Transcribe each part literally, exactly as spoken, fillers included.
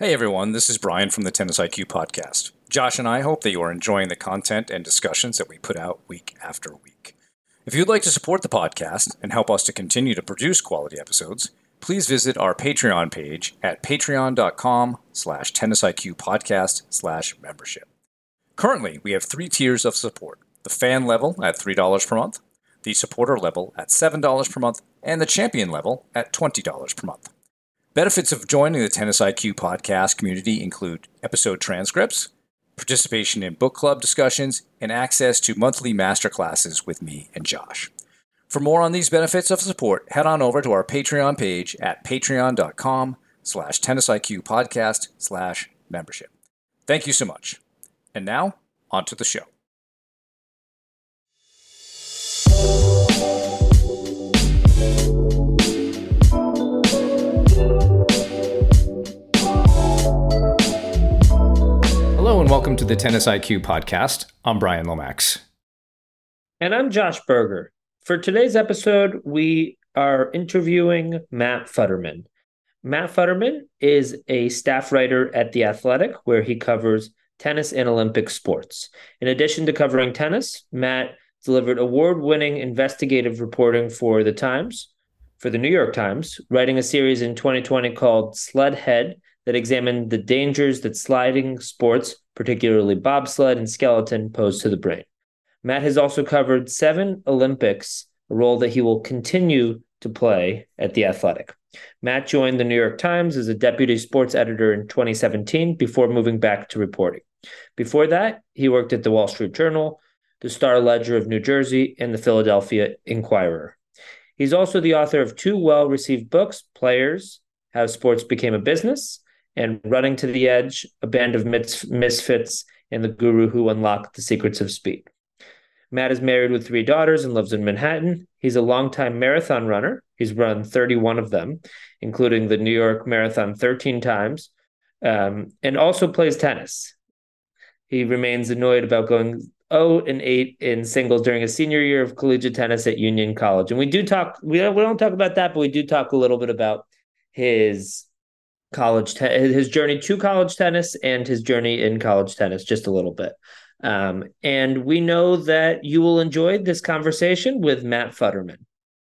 Hey everyone, this is Brian from the Tennis I Q podcast. Josh and I hope that you are enjoying the content and discussions that we put out week after week. If you'd like to support the podcast and help us to continue to produce quality episodes, please visit our Patreon page at patreon.com slash tennisiqpodcast slash membership. Currently, we have three tiers of support: the fan level at three dollars per month, the supporter level at seven dollars per month, and the champion level at twenty dollars per month. Benefits of joining the Tennis I Q podcast community include episode transcripts, participation in book club discussions, and access to monthly masterclasses with me and Josh. For more on these benefits of support, head on over to our Patreon page at patreon.com slash tennisiqpodcast slash membership. Thank you so much. And now, on to the show. Hello and welcome to the Tennis I Q podcast. I'm Brian Lomax. And I'm Josh Berger. For today's episode, we are interviewing Matt Futterman. Matt Futterman is a staff writer at The Athletic, where he covers tennis and Olympic sports. In addition to covering tennis, Matt delivered award-winning investigative reporting for The Times, for the New York Times, writing a series in twenty twenty called Sled Head that examined the dangers that sliding sports, particularly bobsled and skeleton, pose to the brain. Matt has also covered seven Olympics, a role that he will continue to play at The Athletic. Matt joined the New York Times as a deputy sports editor in twenty seventeen before moving back to reporting. Before that, he worked at the Wall Street Journal, the Star Ledger of New Jersey, and the Philadelphia Inquirer. He's also the author of two well-received books, Players, How Sports Became a Business, and Running to the Edge, A Band of Mis- Misfits, and The Guru Who Unlocked the Secrets of Speed. Matt is married with three daughters and lives in Manhattan. He's a longtime marathon runner. He's run thirty-one of them, including the New York Marathon thirteen times, um, and also plays tennis. He remains annoyed about going oh and eight in singles during his senior year of collegiate tennis at Union College. And we do talk, we don't, we don't talk about that, but we do talk a little bit about his college, te- his journey to college tennis and his journey in college tennis, just a little bit. Um, and we know that you will enjoy this conversation with Matt Futterman.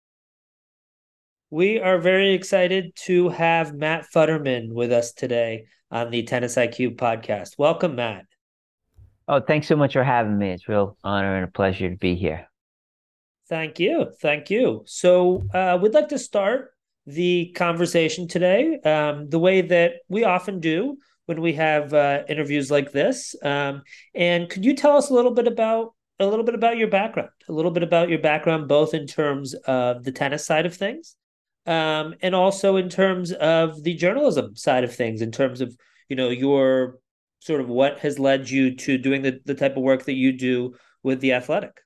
We are very excited to have Matt Futterman with us today on the Tennis I Q podcast. Welcome, Matt. Oh, thanks so much for having me. It's a real honor and a pleasure to be here. Thank you. Thank you. So uh, we'd like to start the conversation today um, the way that we often do when we have uh, interviews like this. Um, and could you tell us a little bit about a little bit about your background, a little bit about your background, both in terms of the tennis side of things, um, and also in terms of the journalism side of things, in terms of, you know, your sort of what has led you to doing the, the type of work that you do with The Athletic?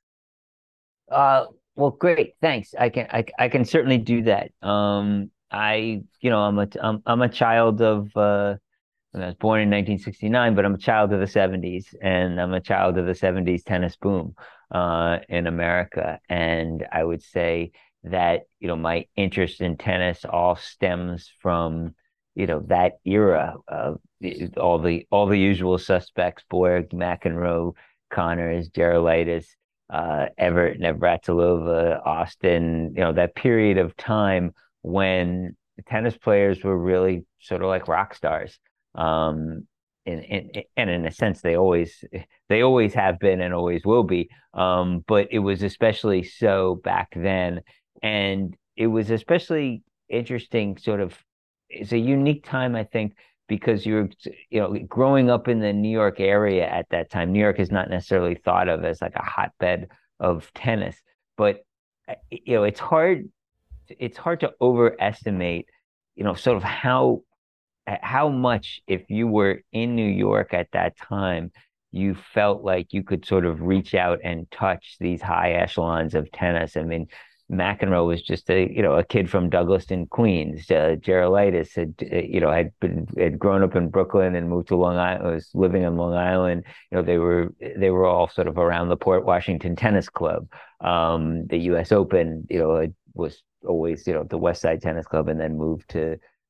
Uh, well, great. Thanks. I can I, I can certainly do that. Um, I you know I'm a I'm, I'm a child of uh, I was born in nineteen sixty-nine, but I'm a child of the seventies, and I'm a child of the seventies tennis boom uh, in America. And I would say that, you know, my interest in tennis all stems from, you know, that era of all the all the usual suspects: Borg, McEnroe, Connors, Gerulaitis, uh, Everett, Navratilova, Austin. You know, that period of time when tennis players were really sort of like rock stars. Um, and, and, and in a sense, they always they always have been and always will be. Um, but it was especially so back then, and it was especially interesting. Sort of, it's a unique time, I think, because you're, you know, growing up in the New York area at that time. New York is not necessarily thought of as like a hotbed of tennis, but you know, it's hard. It's hard to overestimate, you know, sort of how how much, if you were in New York at that time, you felt like you could sort of reach out and touch these high echelons of tennis. I mean, McEnroe was just a, you know, a kid from Douglaston, Queens. Uh, Gerulaitis had, uh, you know, had been had grown up in Brooklyn and moved to Long Island, was living on Long Island. You know, they were they were all sort of around the Port Washington Tennis Club. Um, the U S Open, you know, was always, you know, the West Side Tennis Club, and then moved to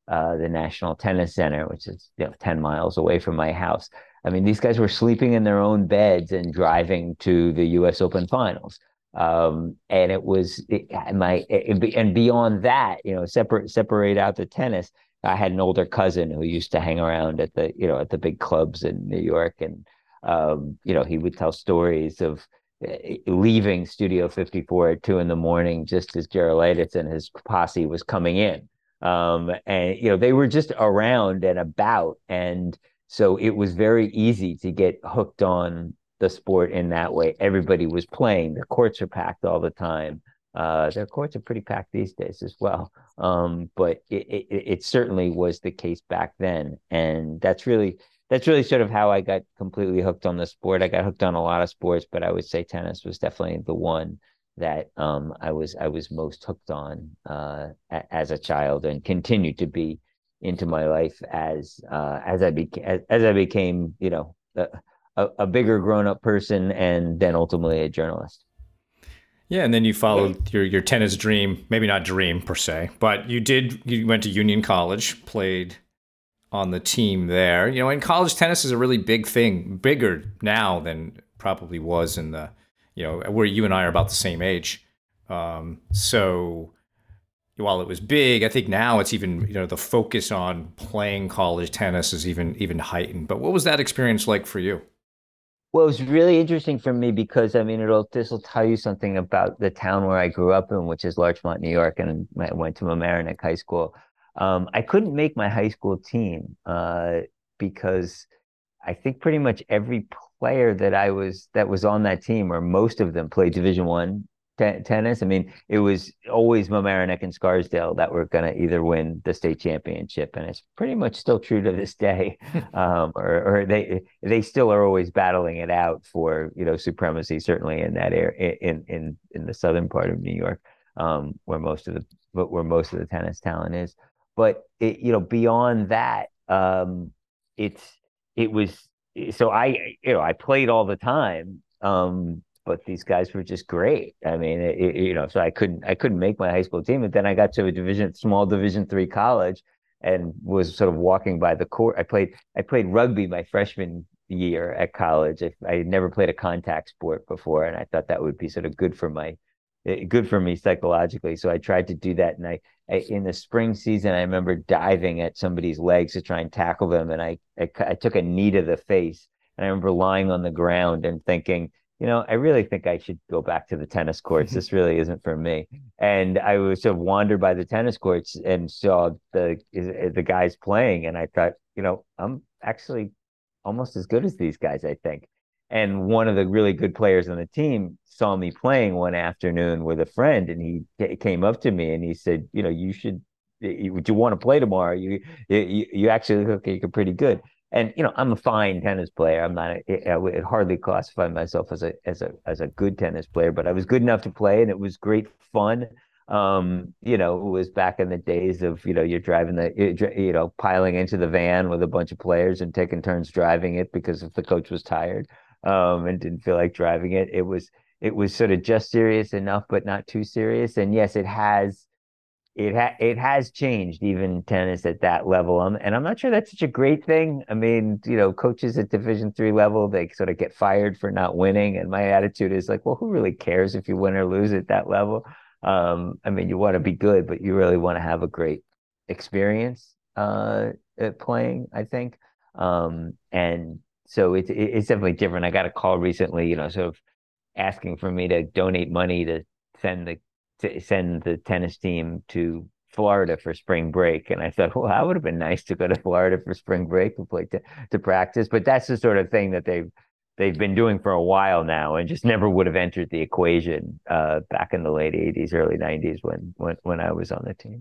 uh, the National Tennis Center, which is you know ten miles away from my house. I mean, these guys were sleeping in their own beds and driving to the U S Open finals. Um, and it was it, my it, and beyond that, you know, separate separate out the tennis. I had an older cousin who used to hang around at the you know at the big clubs in New York, and um, you know he would tell stories of uh, leaving Studio fifty-four at two in the morning just as Gerolaitis and his posse was coming in. Um, and you know they were just around and about, and so it was very easy to get hooked on the sport in that way. Everybody was playing. The courts are packed all the time. Uh, their courts are pretty packed these days as well. Um, but it, it, it certainly was the case back then, and that's really that's really sort of how I got completely hooked on the sport. I got hooked on a lot of sports, but I would say tennis was definitely the one that um, I was I was most hooked on uh, as a child, and continued to be into my life as uh, as I became as, as I became you know a, a bigger grown up person, and then ultimately a journalist. Yeah, and then you followed your your tennis dream, maybe not dream per se, but you did you went to Union College, played on the team there. You know, in college tennis is a really big thing, bigger now than probably was in the, you know, where you and I are about the same age. Um, so while it was big, I think now it's even, you know, the focus on playing college tennis is even even heightened. But what was that experience like for you? Well, it was really interesting for me because I mean, it'll this will tell you something about the town where I grew up in, which is Larchmont, New York, and I went to Mamaroneck High School. Um, I couldn't make my high school team uh, because I think pretty much every player that I was that was on that team, or most of them, played Division One te- tennis. I mean, it was always Mamaroneck and Scarsdale that were going to either win the state championship, and it's pretty much still true to this day. Um, or, or they they still are always battling it out for you know supremacy, certainly in that area in in in the southern part of New York, um, where most of the where most of the tennis talent is. But it, you know, beyond that, um, it's it was so I you know I played all the time, um, but these guys were just great. I mean, it, it, you know, so I couldn't I couldn't make my high school team, and then I got to a division small Division three college, and was sort of walking by the court. I played I played rugby my freshman year at college. I, I had never played a contact sport before, and I thought that would be sort of good for my good for me psychologically. So I tried to do that, and I, I in the spring season, I remember diving at somebody's legs to try and tackle them, and I I, I took a knee to the face, and I remember lying on the ground and thinking, you know, I really think I should go back to the tennis courts. This really isn't for me. And I was sort of wandered by the tennis courts and saw the the guys playing, and I thought, you know, I'm actually almost as good as these guys, I think. And one of the really good players on the team saw me playing one afternoon with a friend, and he came up to me and he said, "You know, you should. Would you want to play tomorrow? You you you actually look like you're pretty good." And you know, I'm a fine tennis player. I'm not. A, I would hardly classify myself as a as a as a good tennis player, but I was good enough to play, and it was great fun. Um, you know, it was back in the days of, you know, you're driving the, you know, piling into the van with a bunch of players and taking turns driving it because if the coach was tired, um, and didn't feel like driving it, it was, it was sort of just serious enough, but not too serious. And yes, it has, it ha it has changed even tennis at that level. Um, and I'm not sure that's such a great thing. I mean, you know, coaches at Division three level, they sort of get fired for not winning. And my attitude is like, well, who really cares if you win or lose at that level? Um, I mean, you want to be good, but you really want to have a great experience uh, at playing, I think. Um, and so it's it's definitely different. I got a call recently, you know, sort of asking for me to donate money to send the to send the tennis team to Florida for spring break. And I thought, well, that would have been nice to go to Florida for spring break to play to, to practice. But that's the sort of thing that they've they've been doing for a while now, and just never would have entered the equation uh, back in the late eighties, early nineties when when when I was on the team.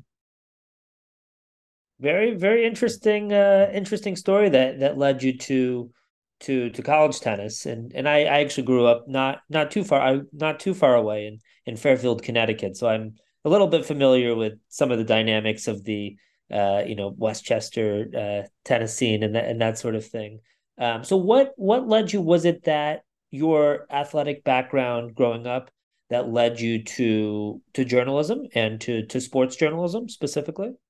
Very, very interesting, uh, interesting story that that led you to to to college tennis. And and I, I actually grew up not not too far I not too far away in in Fairfield, Connecticut. So I'm a little bit familiar with some of the dynamics of the uh, you know, Westchester uh, tennis scene and that and that sort of thing. Um, so what what led you? Was it that your athletic background growing up that led you to to journalism and to to sports journalism specifically?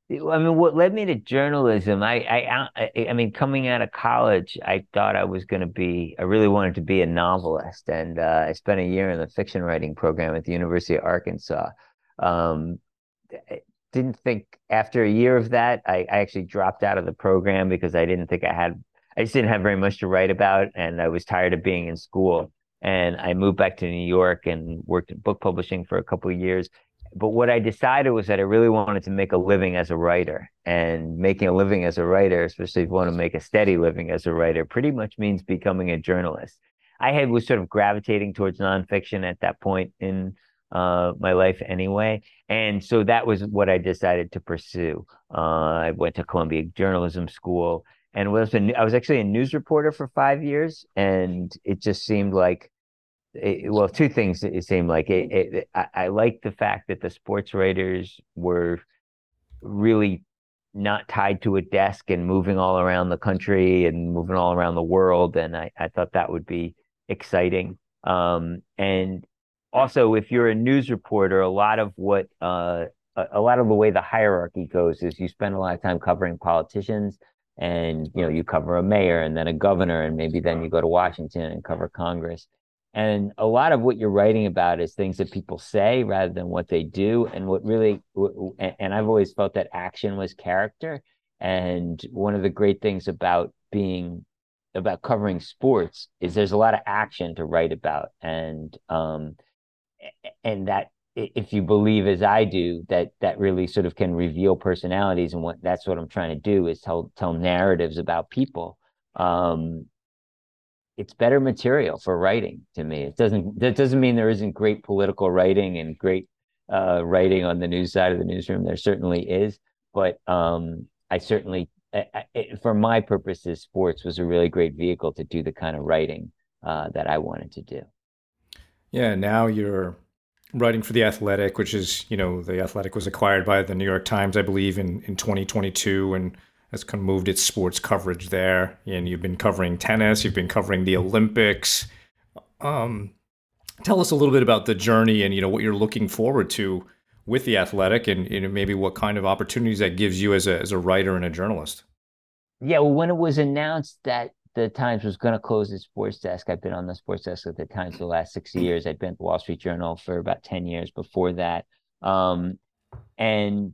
I mean, what led me to journalism? I, I, I, I mean, coming out of college, I thought I was going to be. I really wanted to be a novelist, and uh, I spent a year in the fiction writing program at the University of Arkansas. Um, I didn't think after a year of that, I, I actually dropped out of the program because I didn't think I had. I just didn't have very much to write about, and I was tired of being in school. And I moved back to New York and worked in book publishing for a couple of years. But what I decided was that I really wanted to make a living as a writer. And making a living as a writer, especially if you want to make a steady living as a writer, pretty much means becoming a journalist. I had was sort of gravitating towards nonfiction at that point in uh, my life anyway. And so that was what I decided to pursue. Uh, I went to Columbia Journalism School and was a, I was actually a news reporter for five years. And it just seemed like it, well, two things it seemed like it, it I, I liked the fact that the sports writers were really not tied to a desk and moving all around the country and moving all around the world. And I, I thought that would be exciting. Um, and also, if you're a news reporter, a lot of what uh, a, a lot of the way the hierarchy goes is you spend a lot of time covering politicians, and you know you cover a mayor and then a governor, and maybe then you go to Washington and cover Congress. And a lot of what you're writing about is things that people say rather than what they do. And what really, and I've always felt that action was character. And one of the great things about being, about covering sports is there's a lot of action to write about. And, um, and that if you believe as I do, that that really sort of can reveal personalities. And what that's what I'm trying to do is tell, tell narratives about people. Um, it's better material for writing to me. It doesn't that doesn't mean there isn't great political writing and great uh, writing on the news side of the newsroom. There certainly is, but um, I certainly, I, I, for my purposes, sports was a really great vehicle to do the kind of writing uh, that I wanted to do. Yeah, now you're writing for The Athletic, which is, you know, The Athletic was acquired by the New York Times, I believe, in, in twenty twenty-two, and has kind of moved its sports coverage there. And you've been covering tennis, you've been covering the Olympics. Um, tell us a little bit about the journey and, you know, what you're looking forward to with The Athletic, and, you know, maybe what kind of opportunities that gives you as a, as a writer and a journalist. Yeah, well, when it was announced that the Times was going to close its sports desk, I've been on the sports desk at the Times for the last six years. I'd been at the Wall Street Journal for about ten years before that. Um, and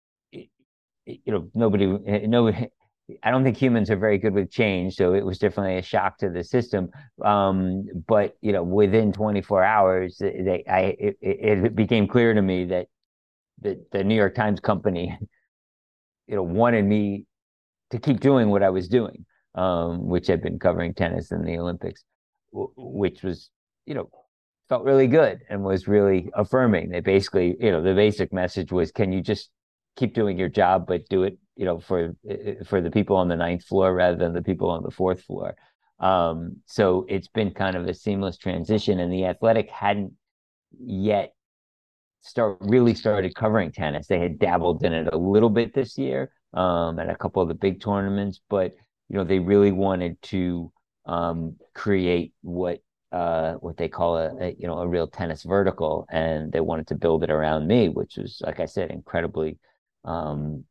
you know, nobody, nobody, I don't think humans are very good with change. So it was definitely a shock to the system. Um, but, you know, within twenty-four hours, they, I, it, it became clear to me that the, the New York Times company, you know, wanted me to keep doing what I was doing, um, which had been covering tennis and the Olympics, which was, you know, felt really good and was really affirming. They basically, you know, the basic message was, can you just keep doing your job, but do it, you know, for for the people on the ninth floor rather than the people on the fourth floor. Um, so it's been kind of a seamless transition, and The Athletic hadn't yet start really started covering tennis. They had dabbled in it a little bit this year um, at a couple of the big tournaments, but you know, they really wanted to um, create what uh, what they call a, a you know a real tennis vertical, and they wanted to build it around me, which was, like I said, incredibly um,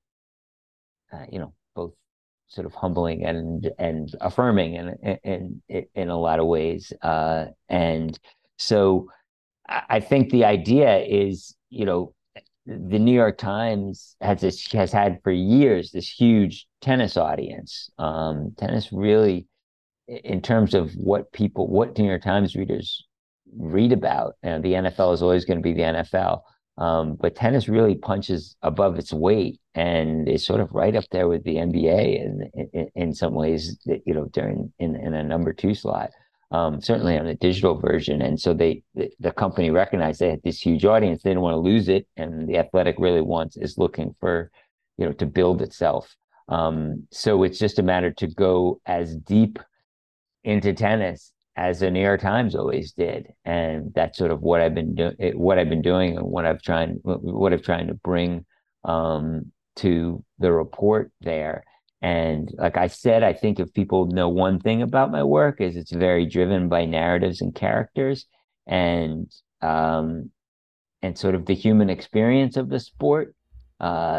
uh, you know, both sort of humbling and and affirming in in in, in a lot of ways. Uh, and so I think the idea is, you know, the New York Times has this has had for years this huge tennis audience. Um, tennis really, in terms of what people, what New York Times readers read about, and the N F L is always going to be the N F L. Um, but tennis really punches above its weight and is sort of right up there with the N B A in in, in some ways, you know, during in, in a number two slot. Um, certainly on the digital version. And so they, the, the company recognized they had this huge audience. They didn't want to lose it. And The Athletic really wants, is looking for, you know, to build itself. Um, so it's just a matter to go as deep into tennis as the New York Times always did. And that's sort of what I've been doing, what I've been doing and what I've trying, what I've trying to bring um, to the report there. And like I said, I think if people know one thing about my work is it's very driven by narratives and characters and um, and sort of the human experience of the sport. Uh,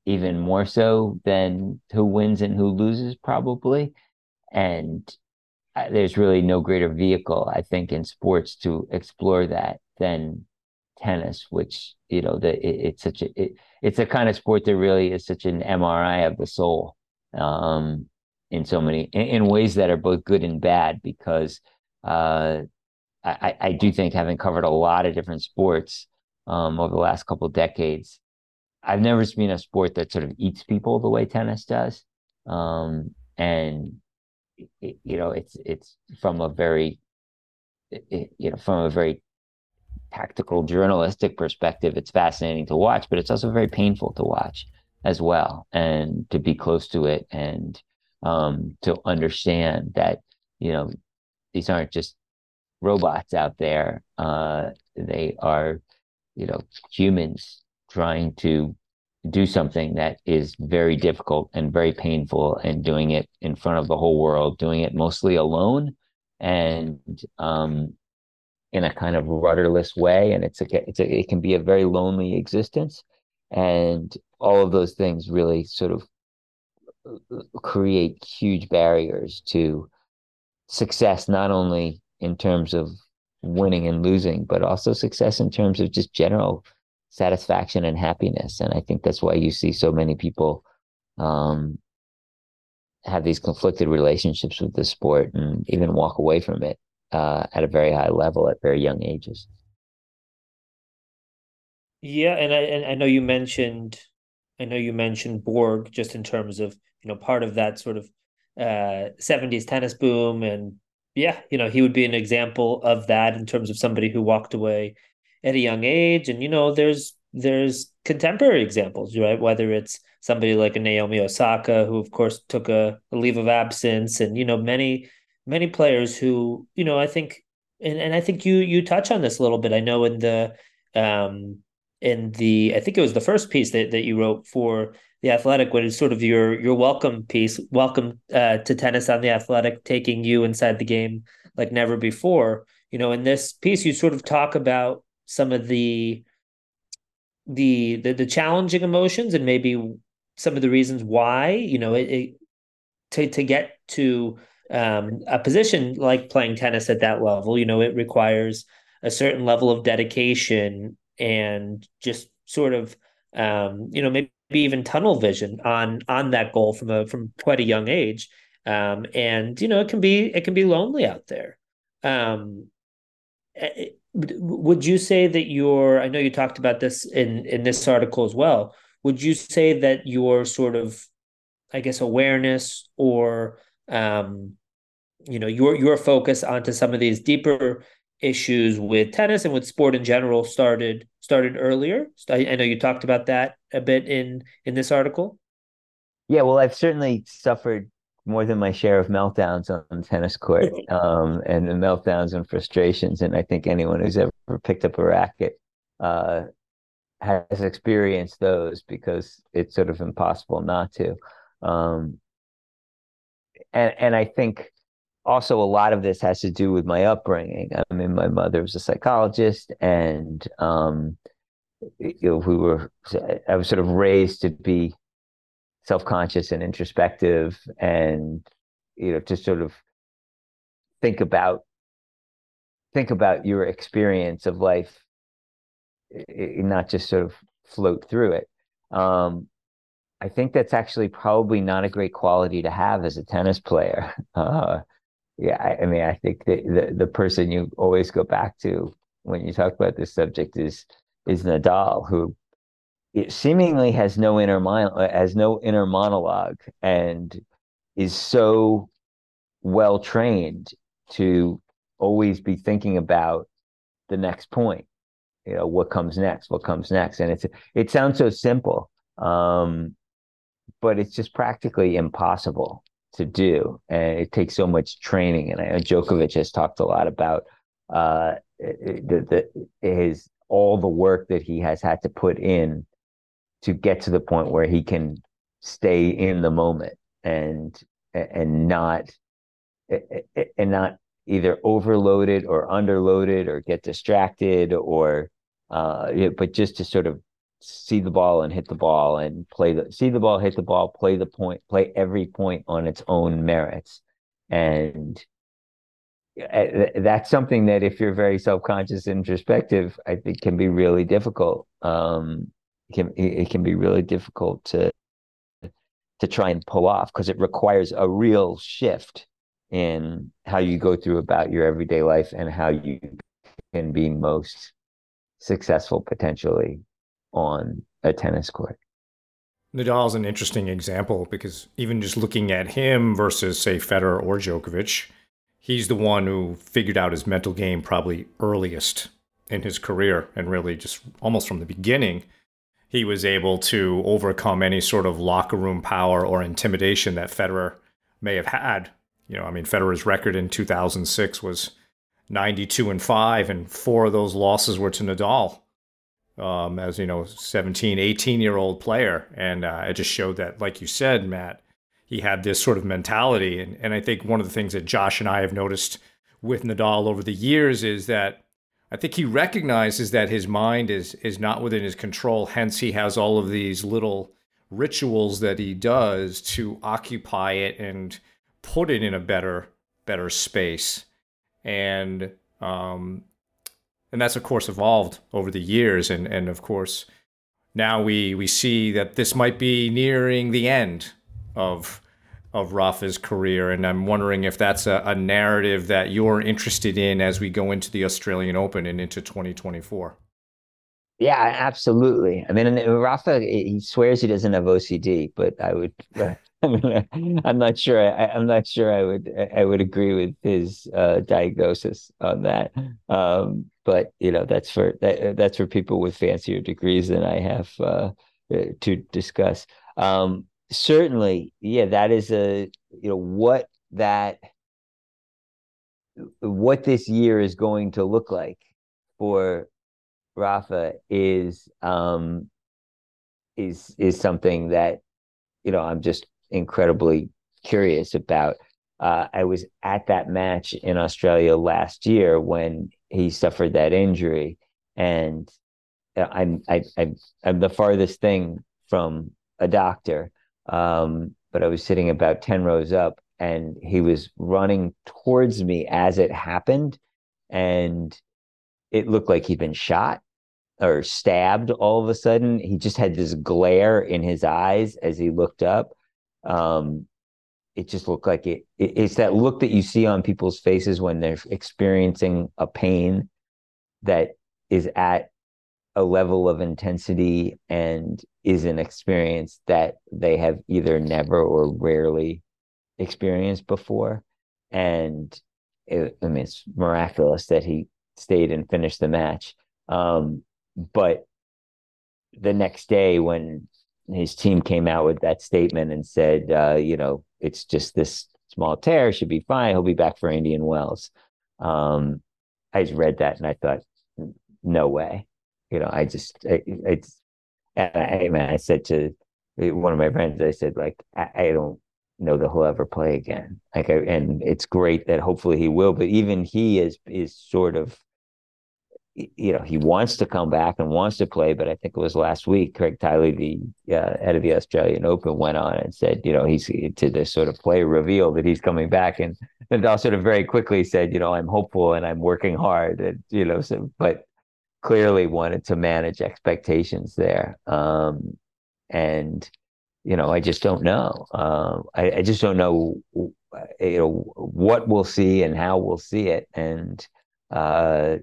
even more so than who wins and who loses, probably. And uh, there's really no greater vehicle, I think, in sports to explore that than tennis, which, you know, the it, it's such a it, it's a kind of sport that really is such an M R I of the soul, um, in so many in, in ways that are both good and bad, because uh, I, I do think, having covered a lot of different sports um, over the last couple of decades, I've never seen a sport that sort of eats people the way tennis does. Um, and it, you know, it's it's from a very it, you know from a very tactical journalistic perspective, it's fascinating to watch, but it's also very painful to watch as well, and to be close to it, and um, to understand that, you know, these aren't just robots out there. Uh, they are, you know, humans trying to do something that is very difficult and very painful, and doing it in front of the whole world, doing it mostly alone, and um, in a kind of rudderless way. And it's a, it's a, it can be a very lonely existence. And all of those things really sort of create huge barriers to success, not only in terms of winning and losing, but also success in terms of just general satisfaction and happiness. And I think that's why you see so many people um, have these conflicted relationships with the sport, and even walk away from it uh, at a very high level at very young ages. Yeah, and I and I know you mentioned I know you mentioned Borg, just in terms of, you know, part of that sort of uh seventies tennis boom. And yeah, you know, he would be an example of that, in terms of somebody who walked away at a young age. And you know, there's there's contemporary examples, right? Whether it's somebody like a Naomi Osaka, who of course took a, a leave of absence, and you know, many many players who, you know, I think, and, and I think you you touch on this a little bit. I know in the um in the I think it was the first piece that, that you wrote for the Athletic, what is sort of your your welcome piece, welcome uh, to tennis on the Athletic, taking you inside the game like never before. You know, in this piece, you sort of talk about some of the the the, the challenging emotions, and maybe some of the reasons why, you know, it, it to to get to um, a position like playing tennis at that level. You know, it requires a certain level of dedication, and just sort of, um, you know, maybe even tunnel vision on on that goal from a from quite a young age. Um, and you know, it can be it can be lonely out there. Um, eh, would you say that your, I know you talked about this in in this article as well. Would you say that your sort of, I guess, awareness, or um, you know, your your focus onto some of these deeper issues with tennis and with sport in general started started earlier? I, I know you talked about that a bit in in this article. Yeah, well, I've certainly suffered more than my share of meltdowns on the tennis court, um, and the meltdowns and frustrations. And I think anyone who's ever picked up a racket uh, has experienced those, because it's sort of impossible not to. Um, and and I think also a lot of this has to do with my upbringing. I mean, my mother was a psychologist, and um, you know, we were I was sort of raised to be self-conscious and introspective, and you know, to sort of think about think about your experience of life, not just sort of float through it. Um, I think that's actually probably not a great quality to have as a tennis player. Uh, yeah, I, I mean, I think that the the person you always go back to when you talk about this subject is is Nadal, who it seemingly has no inner mind, has no inner monologue, and is so well trained to always be thinking about the next point. You know, what comes next? What comes next? And it's it sounds so simple, um, but it's just practically impossible to do, and it takes so much training. And I know Djokovic has talked a lot about uh, the, the his all the work that he has had to put in to get to the point where he can stay in the moment, and and not and not either overloaded or underloaded or get distracted, or uh, but just to sort of see the ball and hit the ball and play the see the ball, hit the ball, play the point, play every point on its own merits. And that's something that if you're very self-conscious and introspective, I think can be really difficult. Um, it can it can be really difficult to to try and pull off because it requires a real shift in how you go through about your everyday life and how you can be most successful potentially on a tennis court. Nadal's an interesting example because even just looking at him versus, say, Federer or Djokovic, he's the one who figured out his mental game probably earliest in his career, and really just almost from the beginning, he was able to overcome any sort of locker room power or intimidation that Federer may have had. You know, I mean, Federer's record in two thousand six was ninety-two and five, and four of those losses were to Nadal. Um, as you know, seventeen, eighteen year old player. And uh, it just showed that, like you said, Matt, he had this sort of mentality. And, and I think one of the things that Josh and I have noticed with Nadal over the years is that I think he recognizes that his mind is, is not within his control. Hence, he has all of these little rituals that he does to occupy it and put it in a better, better space. And, um, And that's, of course, evolved over the years. And, and of course, now we, we see that this might be nearing the end of of Rafa's career. And I'm wondering if that's a, a narrative that you're interested in as we go into the Australian Open and into twenty twenty-four. Yeah, absolutely. I mean, Rafa, he swears he doesn't have O C D, but I would, I'm not sure. I, I'm not sure I would, I would agree with his uh, diagnosis on that. Um, but you know, that's for that, that's for people with fancier degrees than I have uh, to discuss. Um, certainly, yeah, that is a you know what that what this year is going to look like for Rafa is um is is something that you know I'm just incredibly curious about. Uh, I was at that match in Australia last year when he suffered that injury, and I'm I, I I'm the farthest thing from a doctor, um, but I was sitting about ten rows up, and he was running towards me as it happened, and it looked like he'd been shot or stabbed all of a sudden. He just had this glare in his eyes as he looked up. Um, it just looked like it, it. It's that look that you see on people's faces when they're experiencing a pain that is at a level of intensity and is an experience that they have either never or rarely experienced before. And it, I mean, it's miraculous that he stayed and finished the match. Um, but the next day when his team came out with that statement and said, uh, you know, it's just this small tear, should be fine, he'll be back for Indian Wells. Um, I just read that and I thought, no way. You know, I just, I, it's, and I, man, I said to one of my friends, I said, like, I, I don't know that he'll ever play again. Like, I, and it's great that hopefully he will, but even he is, is sort of, you know, he wants to come back and wants to play, but I think it was last week, Craig Tiley, the uh, head of the Australian Open, went on and said, you know, he's to this sort of play reveal that he's coming back. And Nadal sort of very quickly said, you know, I'm hopeful and I'm working hard. And, you know, so, but clearly wanted to manage expectations there. Um, and, you know, I just don't know. Um, I, I just don't know, you know, what we'll see and how we'll see it. And, uh,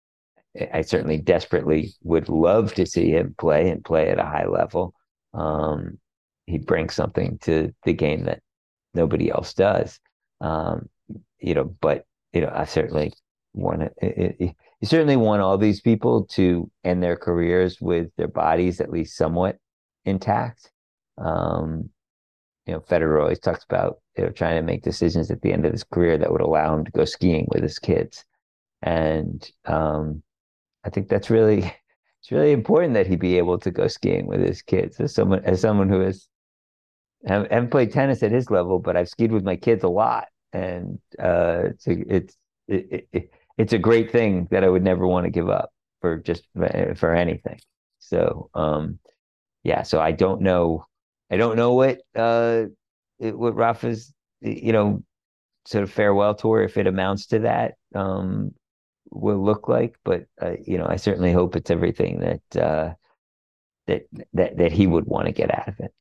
I certainly desperately would love to see him play and play at a high level. Um, he brings something to the game that nobody else does. Um, you know, but you know, I certainly want to. You certainly want all these people to end their careers with their bodies at least somewhat intact. Um, you know, Federer always talks about you know trying to make decisions at the end of his career that would allow him to go skiing with his kids, and um, I think that's really, it's really important that he be able to go skiing with his kids. As someone, as someone who has, I haven't played tennis at his level, but I've skied with my kids a lot, and uh, it's a, it's it, it, it's a great thing that I would never want to give up for just for anything. So, um, yeah, so I don't know, I don't know what uh what Rafa's, you know, sort of farewell tour, if it amounts to that, um, will look like. But uh, you know, I certainly hope it's everything that uh, that that that he would want to get out of it.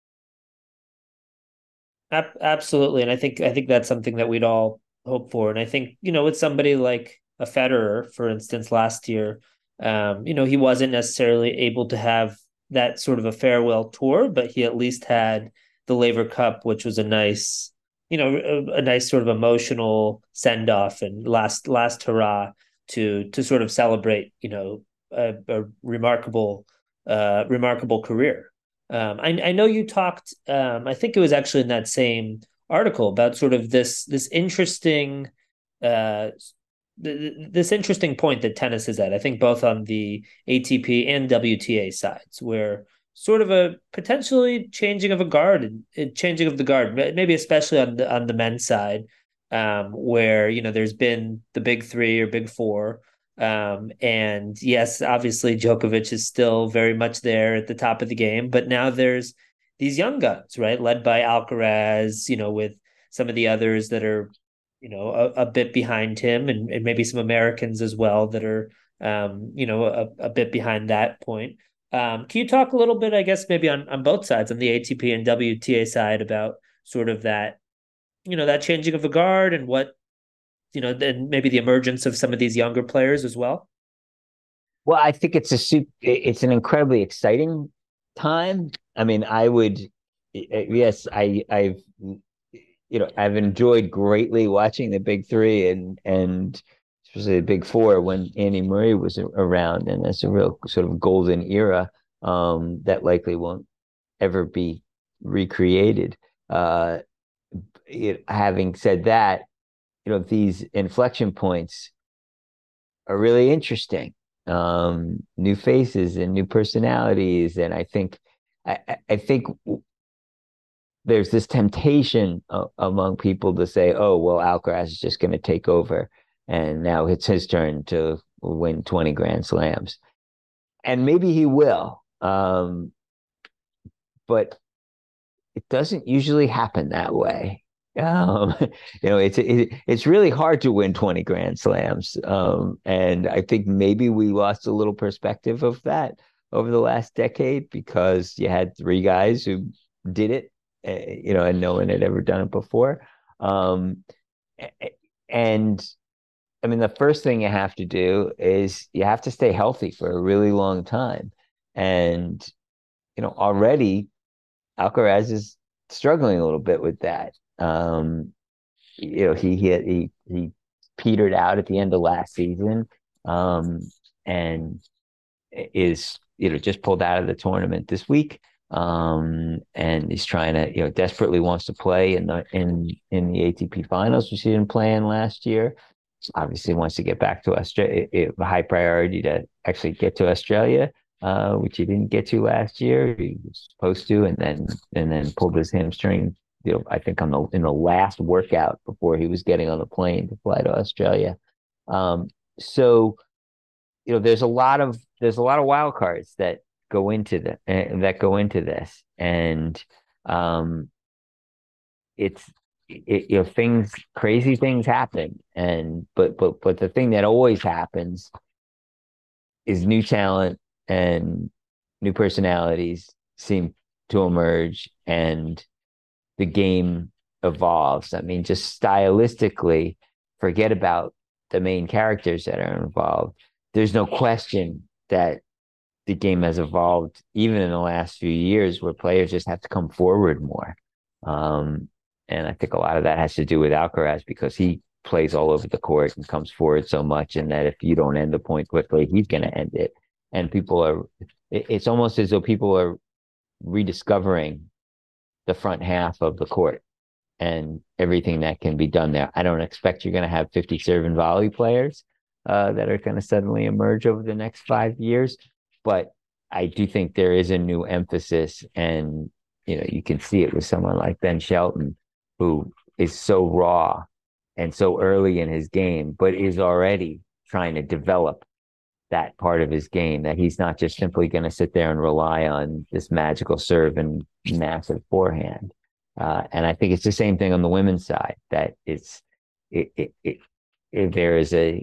Ab- absolutely, and I think I think that's something that we'd all hope for. And I think, you know, with somebody like a Federer, for instance, last year, um, you know, he wasn't necessarily able to have that sort of a farewell tour, but he at least had the Laver Cup, which was a nice, you know, a, a nice sort of emotional send off and last last hurrah to to sort of celebrate, you know, a, a remarkable uh, remarkable career. Um, I, I know you talked. Um, I think it was actually in that same article about sort of this this interesting, uh, th- this interesting point that tennis is at. I think both on the A T P and W T A sides, where sort of a potentially changing of a guard, changing of the guard, maybe especially on the on the men's side, um, where you know there's been the big three or big four. Um, and yes, obviously Djokovic is still very much there at the top of the game, but now there's these young guns, right? Led by Alcaraz, you know, with some of the others that are, you know, a, a bit behind him, and, and maybe some Americans as well that are, um, you know, a, a bit behind that point. Um, can you talk a little bit, I guess, maybe on, on both sides, on the A T P and W T A side, about sort of that, you know, that changing of the guard and what, you know, then maybe the emergence of some of these younger players as well? Well, I think it's a sup- it's an incredibly exciting time. I mean, I would, yes, I I've you know I've enjoyed greatly watching the big three and and especially the big four when Andy Murray was around, and it's a real sort of golden era um, that likely won't ever be recreated. Uh, it, having said that, you know, these inflection points are really interesting. Um, new faces and new personalities, and I think I, I think there's this temptation uh, among people to say, "Oh, well, Alcaraz is just going to take over, and now it's his turn to win twenty Grand Slams," and maybe he will. Um, but it doesn't usually happen that way. Um, you know, it's it, it's really hard to win twenty Grand Slams, um, and I think maybe we lost a little perspective of that over the last decade because you had three guys who did it, uh, you know, and no one had ever done it before. Um, and I mean, the first thing you have to do is you have to stay healthy for a really long time, and you know, already Alcaraz is struggling a little bit with that. Um, you know, he he he he petered out at the end of last season, um, and is you know just pulled out of the tournament this week. Um, and he's trying to you know desperately wants to play in the in in the A T P finals, which he didn't play in last year. Obviously, wants to get back to Australia. It, a high priority to actually get to Australia, uh, which he didn't get to last year. He was supposed to, and then and then pulled his hamstring. You know, I think on the in the last workout before he was getting on the plane to fly to Australia. Um, so you know, there's a lot of there's a lot of wild cards that go into the uh, that go into this, and um, it's it, you know things crazy things happen, and but but but the thing that always happens is new talent and new personalities seem to emerge, and the game evolves. I mean, just stylistically, forget about the main characters that are involved. There's no question that the game has evolved even in the last few years where players just have to come forward more. Um, and I think a lot of that has to do with Alcaraz because he plays all over the court and comes forward so much. And that if you don't end the point quickly, he's going to end it. And people are, it's almost as though people are rediscovering the front half of the court and everything that can be done there. I don't expect you're going to have fifty serve and volley players uh, that are going to suddenly emerge over the next five years. But I do think there is a new emphasis, and you know you can see it with someone like Ben Shelton, who is so raw and so early in his game, but is already trying to develop that part of his game, that he's not just simply going to sit there and rely on this magical serve and massive forehand. Uh, and I think it's the same thing on the women's side, that it's it, it, it, it there is a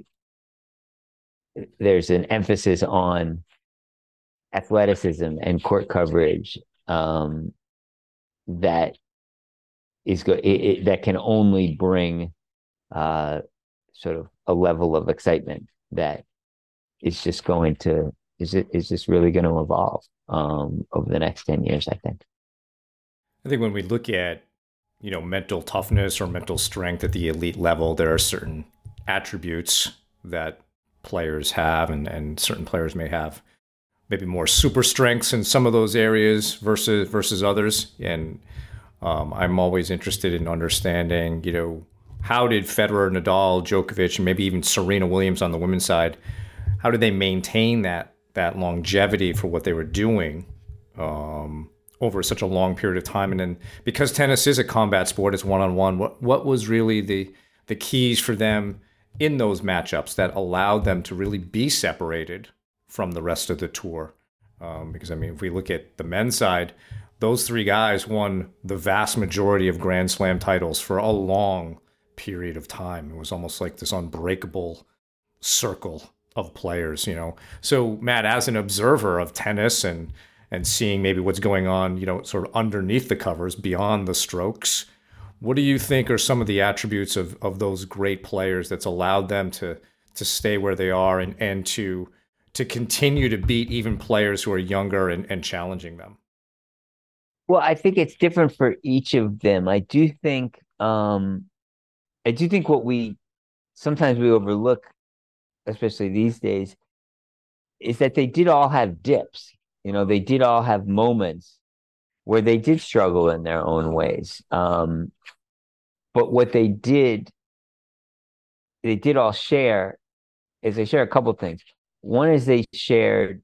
there's an emphasis on athleticism and court coverage um, that is good. It, it, that can only bring uh, sort of a level of excitement that is just going to is it is just really going to evolve um, over the next ten years, I think. I think when we look at, you know, mental toughness or mental strength at the elite level, there are certain attributes that players have, and, and certain players may have maybe more super strengths in some of those areas versus versus others. And um, I'm always interested in understanding, you know, how did Federer, Nadal, Djokovic, and maybe even Serena Williams on the women's side, how did they maintain that that longevity for what they were doing um, over such a long period of time? And then because tennis is a combat sport, it's one-on-one, what what was really the the keys for them in those matchups that allowed them to really be separated from the rest of the tour? Um, because, I mean, if we look at the men's side, those three guys won the vast majority of Grand Slam titles for a long period of time. It was almost like this unbreakable circle of players, you know. So, Matt, as an observer of tennis and and seeing maybe what's going on, you know, sort of underneath the covers, beyond the strokes, what do you think are some of the attributes of of those great players that's allowed them to to stay where they are and and to to continue to beat even players who are younger and, and challenging them? Well, I think it's different for each of them. I do think um, I do think what we sometimes we overlook, especially these days, is that they did all have dips. You know, they did all have moments where they did struggle in their own ways. Um, but what they did, they did all share, is they share a couple of things. One is they shared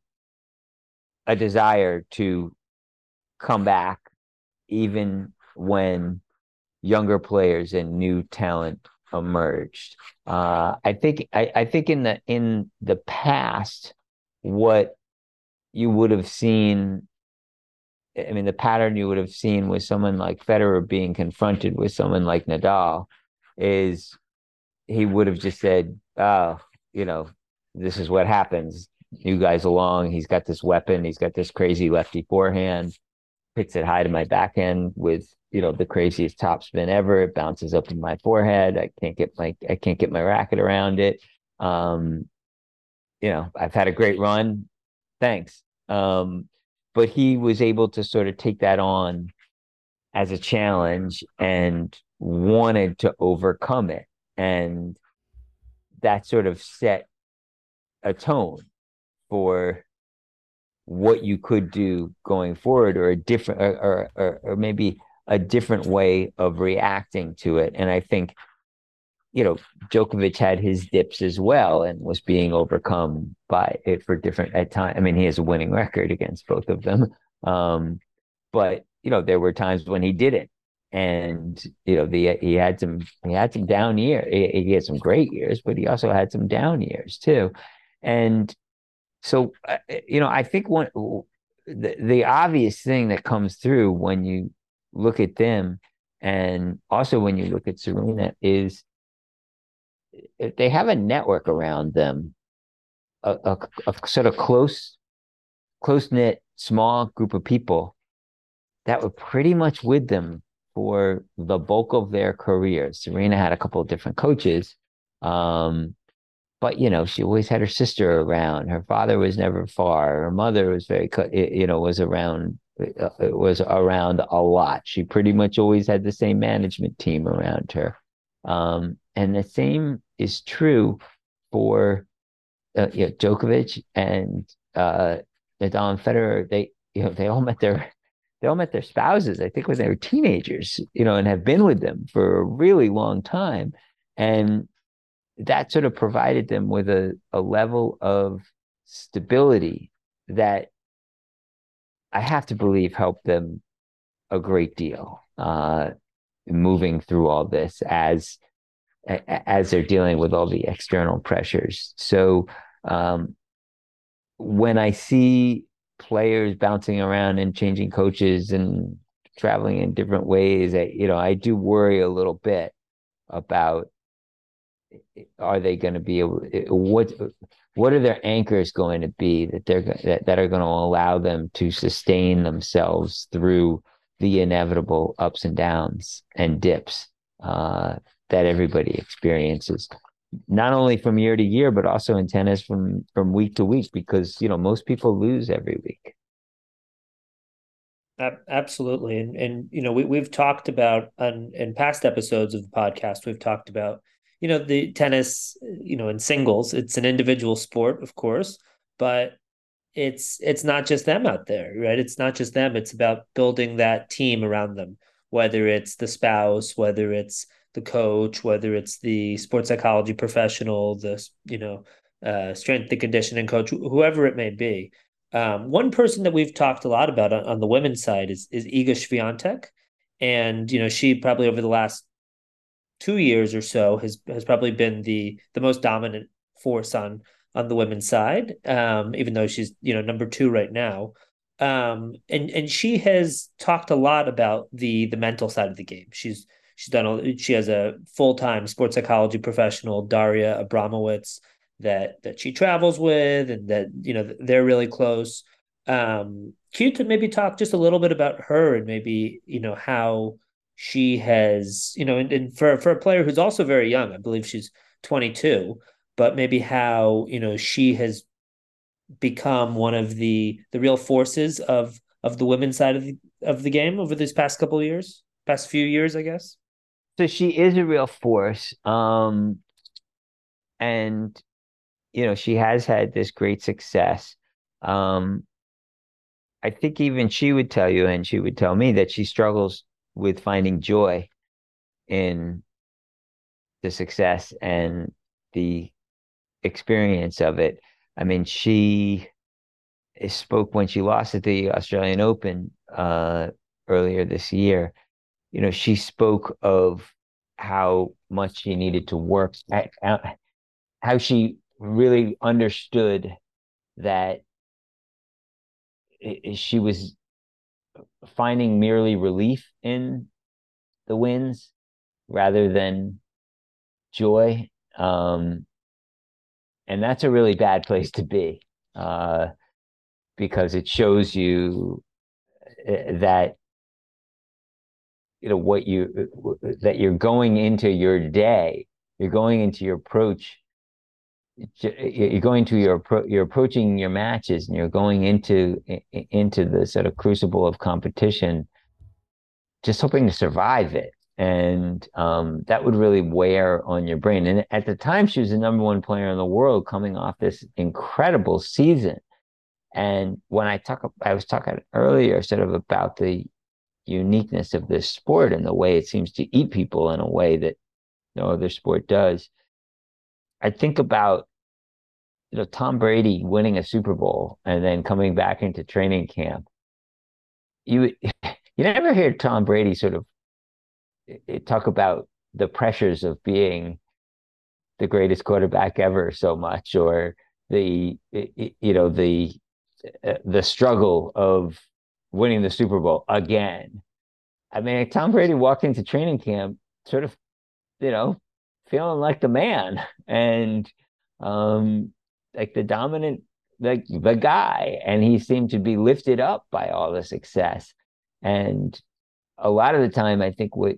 a desire to come back even when younger players and new talent emerged. Uh, I think I, I think in the in the past, what you would have seen, I mean, the pattern you would have seen with someone like Federer being confronted with someone like Nadal is he would have just said, oh, you know, this is what happens. You guys along. He's got this weapon. He's got this crazy lefty forehand. Hits it high to my backhand with, you know, the craziest topspin ever. It bounces up in my forehead. I can't get my I can't get my racket around it. Um, you know, I've had a great run. Thanks. Um, but he was able to sort of take that on as a challenge and wanted to overcome it. And that sort of set a tone for what you could do going forward, or a different, or, or, or maybe a different way of reacting to it. And I think, you know, Djokovic had his dips as well and was being overcome by it for different at times. I mean, he has a winning record against both of them. Um, but, you know, there were times when he didn't. And, you know, the, he had some, he had some down years. He, he had some great years, but he also had some down years too. And so, uh, you know, I think one, the, the obvious thing that comes through when you look at them, and also when you look at Serena, is they have a network around them, a, a, a sort of close, close-knit, small group of people that were pretty much with them for the bulk of their careers. Serena had a couple of different coaches, um, but, you know, she always had her sister around. Her father was never far. Her mother was very, you know, was around, was around a lot. She pretty much always had the same management team around her. Um, and the same is true for uh, you know, Djokovic and uh, Nadal and Federer. They, you know, they all met their, they all met their spouses, I think, when they were teenagers, you know, and have been with them for a really long time. And that sort of provided them with a, a level of stability that I have to believe helped them a great deal, uh, moving through all this as as they're dealing with all the external pressures. So, um, when I see players bouncing around and changing coaches and traveling in different ways, I, you know, I do worry a little bit about, are they going to be able, what what are their anchors going to be that they're that, that are going to allow them to sustain themselves through the inevitable ups and downs and dips uh, that everybody experiences, not only from year to year, but also in tennis from from week to week, because you know most people lose every week. Absolutely. And and you know, we we've talked about on in past episodes of the podcast, we've talked about, you know, the tennis, you know, in singles, it's an individual sport, of course, but it's it's not just them out there, right? It's not just them. It's about building that team around them, whether it's the spouse, whether it's the coach, whether it's the sports psychology professional, the, you know, uh, strength and conditioning coach, whoever it may be. Um, one person that we've talked a lot about on, on the women's side is is Iga Swiatek, and you know she probably over the last two years or so has has probably been the the most dominant force on on the women's side. Um, even though she's you know number two right now, um, and and she has talked a lot about the the mental side of the game. She's she's done a, she has a full time sports psychology professional, Daria Abramowitz, that that she travels with, and that you know they're really close. Um, cute to maybe talk just a little bit about her and maybe you know how she has, you know, and, and for for a player who's also very young, I believe she's twenty-two, but maybe how, you know, she has become one of the the real forces of of the women's side of the of the game over these past couple of years, past few years, I guess. So she is a real force, um, and you know she has had this great success. Um, I think even she would tell you, and she would tell me that she struggles with finding joy in the success and the experience of it. I mean, she spoke when she lost at the Australian Open uh, earlier this year. You know, she spoke of how much she needed to work, how she really understood that she was finding merely relief in the wins rather than joy. Um, and that's a really bad place to be, uh, because it shows you uh, that you know what you that you're going into your day, you're going into your approach, you're going to your you're approaching your matches, and you're going into into the sort of crucible of competition, just hoping to survive it. And um, that would really wear on your brain. And at the time, she was the number one player in the world, coming off this incredible season. And when I talk, I was talking earlier sort of about the uniqueness of this sport and the way it seems to eat people in a way that no other sport does. I think about, you know, Tom Brady winning a Super Bowl and then coming back into training camp. You you never hear Tom Brady sort of talk about the pressures of being the greatest quarterback ever so much, or the you know the the struggle of winning the Super Bowl again. I mean, Tom Brady walked into training camp sort of, you know, feeling like the man and um like the dominant, like the guy, and he seemed to be lifted up by all the success. And a lot of the time, I think what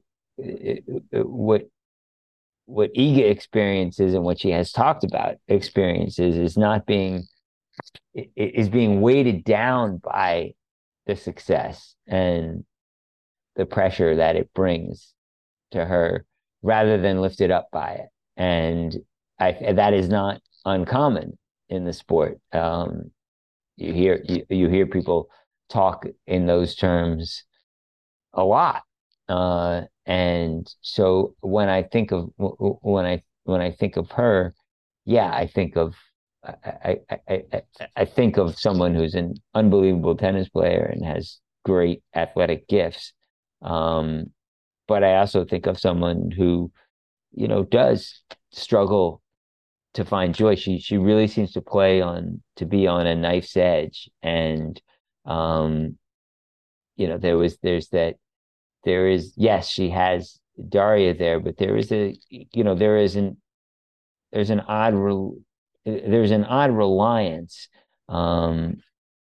what what Iga experiences and what she has talked about experiences is not being is being weighted down by the success and the pressure that it brings to her, rather than lifted up by it. And I, that is not uncommon in the sport. Um, you hear you, you hear people talk in those terms a lot. Uh, and so when I think of when I when I think of her, yeah, I think of I, I, I, I think of someone who's an unbelievable tennis player and has great athletic gifts. Um, but I also think of someone who, you know, does struggle to find joy. She she really seems to play on to be on a knife's edge. And um, you know, there was there's that there is yes, she has Daria there, but there is a you know, there is an there's an odd re, there's an odd reliance um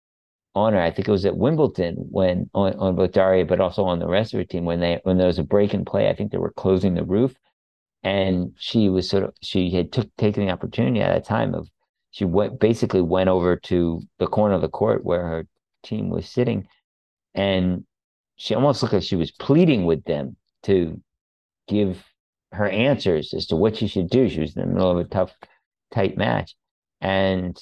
on her. I think it was at Wimbledon when on, on both Daria, but also on the rest of her team when they when there was a break in play. I think they were closing the roof, and she was sort of she had took taken the opportunity at that time of she went basically went over to the corner of the court where her team was sitting, and she almost looked like she was pleading with them to give her answers as to what she should do. She was in the middle of a tough, tight match, and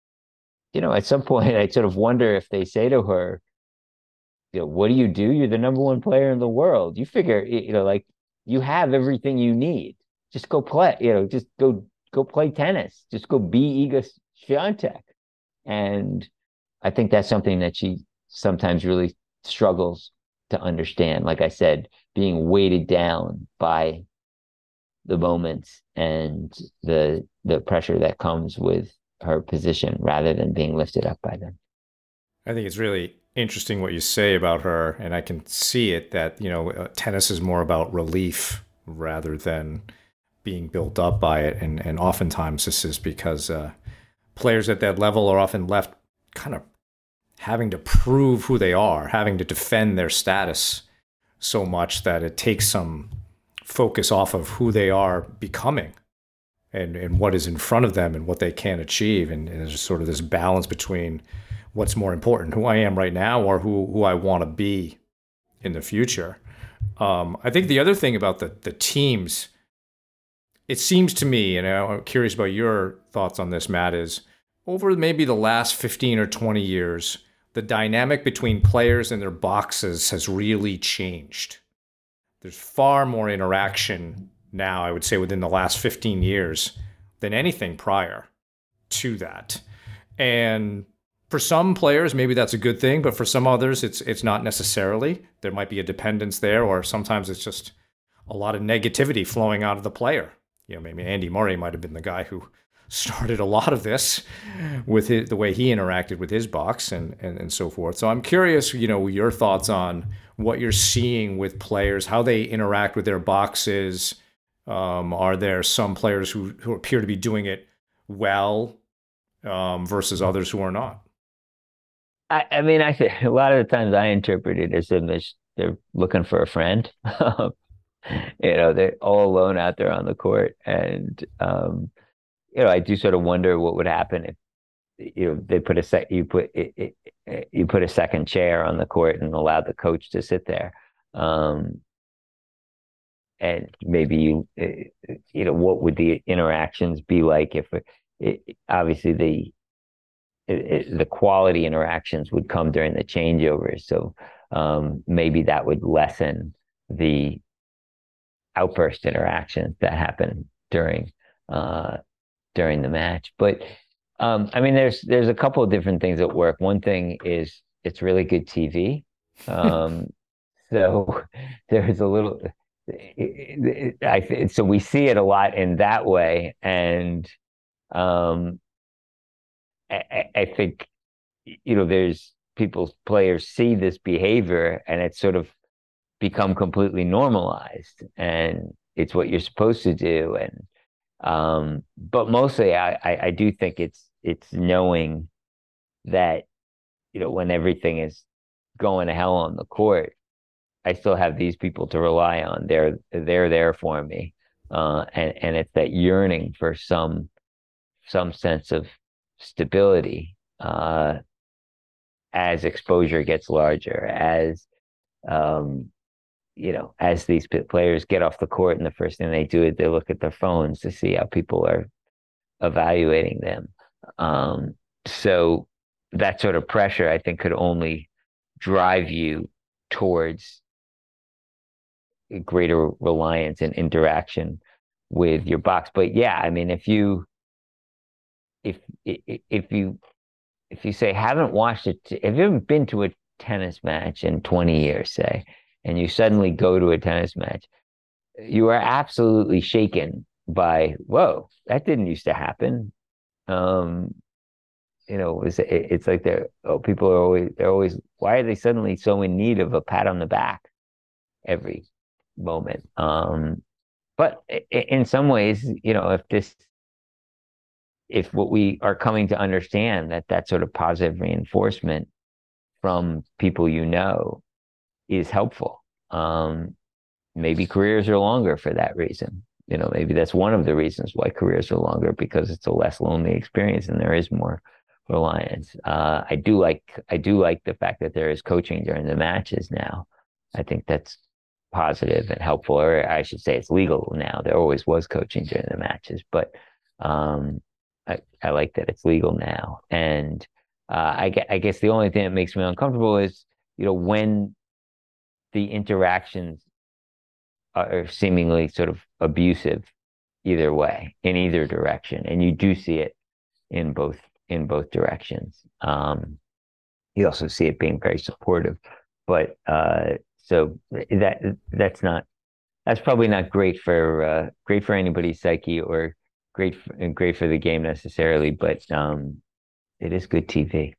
you know, at some point, I sort of wonder if they say to her, you know, what do you do? You're the number one player in the world. You figure, you know, like you have everything you need. Just go play, you know, just go go play tennis. Just go be Iga Swiatek. And I think that's something that she sometimes really struggles to understand. Like I said, being weighted down by the moments and the the pressure that comes with her position rather than being lifted up by them. I think it's really interesting what you say about her, and I can see it that, you know, uh, tennis is more about relief rather than being built up by it. And, and oftentimes this is because uh, players at that level are often left kind of having to prove who they are, having to defend their status so much that it takes some focus off of who they are becoming. And, and what is in front of them and what they can achieve. And, and there's sort of this balance between what's more important, who I am right now or who, who I want to be in the future. Um, I think the other thing about the, the teams, it seems to me, and I'm curious about your thoughts on this, Matt, is over maybe the last fifteen or twenty years, the dynamic between players and their boxes has really changed. There's far more interaction now, I would say, within the last fifteen years than anything prior to that. And for some players, maybe that's a good thing, but for some others, it's it's not necessarily. There might be a dependence there, or sometimes it's just a lot of negativity flowing out of the player. You know, maybe Andy Murray might have been the guy who started a lot of this with his, the way he interacted with his box and, and, and so forth. So I'm curious, you know, your thoughts on what you're seeing with players, how they interact with their boxes. Um, are there some players who, who appear to be doing it well um, versus others who are not? I, I mean, I think a lot of the times I interpret it as if they're looking for a friend. You know, they're all alone out there on the court. And, um, you know, I do sort of wonder what would happen if, you know, they put a sec, you put it, it, you put a second chair on the court and allow the coach to sit there. Um, and maybe you, you know, what would the interactions be like if it, obviously the, it, the quality interactions would come during the changeovers. So um, maybe that would lessen the outburst interactions that happen during uh, during the match. But um, I mean, there's there's a couple of different things at work. One thing is it's really good T V. Um, so there's a little. I so we see it a lot in that way, and um, I, I think you know there's people players see this behavior, and it's sort of become completely normalized, and it's what you're supposed to do. And um, but mostly, I, I I do think it's it's knowing that you know when everything is going to hell on the court, I still have these people to rely on. They're they're there for me, uh, and and it's that yearning for some some sense of stability uh, as exposure gets larger, as um, you know, as these players get off the court, and the first thing they do is they look at their phones to see how people are evaluating them. Um, so that sort of pressure, I think, could only drive you towards greater reliance and interaction with your box. But yeah, I mean, if you if if you if you say haven't watched it, if you haven't been to a tennis match in twenty years, say, and you suddenly go to a tennis match, you are absolutely shaken by, whoa, that didn't used to happen. Um, you know, it's, it's like they're, oh, people are always, they're always, why are they suddenly so in need of a pat on the back every moment? Um, but in some ways, you know, if this, if what we are coming to understand that that sort of positive reinforcement from people you know is helpful, um, maybe careers are longer for that reason. You know, maybe that's one of the reasons why careers are longer, because it's a less lonely experience and there is more reliance. Uh, I do like I do like the fact that there is coaching during the matches now. I think that's positive and helpful, or I should say it's legal now. There always was coaching during the matches, but um, I, I like that it's legal now. And uh, I, I guess the only thing that makes me uncomfortable is, you know, when the interactions are seemingly sort of abusive either way, in either direction, and you do see it in both in both directions. Um, you also see it being very supportive, but uh, so that that's not that's probably not great for uh, great for anybody's psyche, or great for, great for the game necessarily. But um, it is good T V.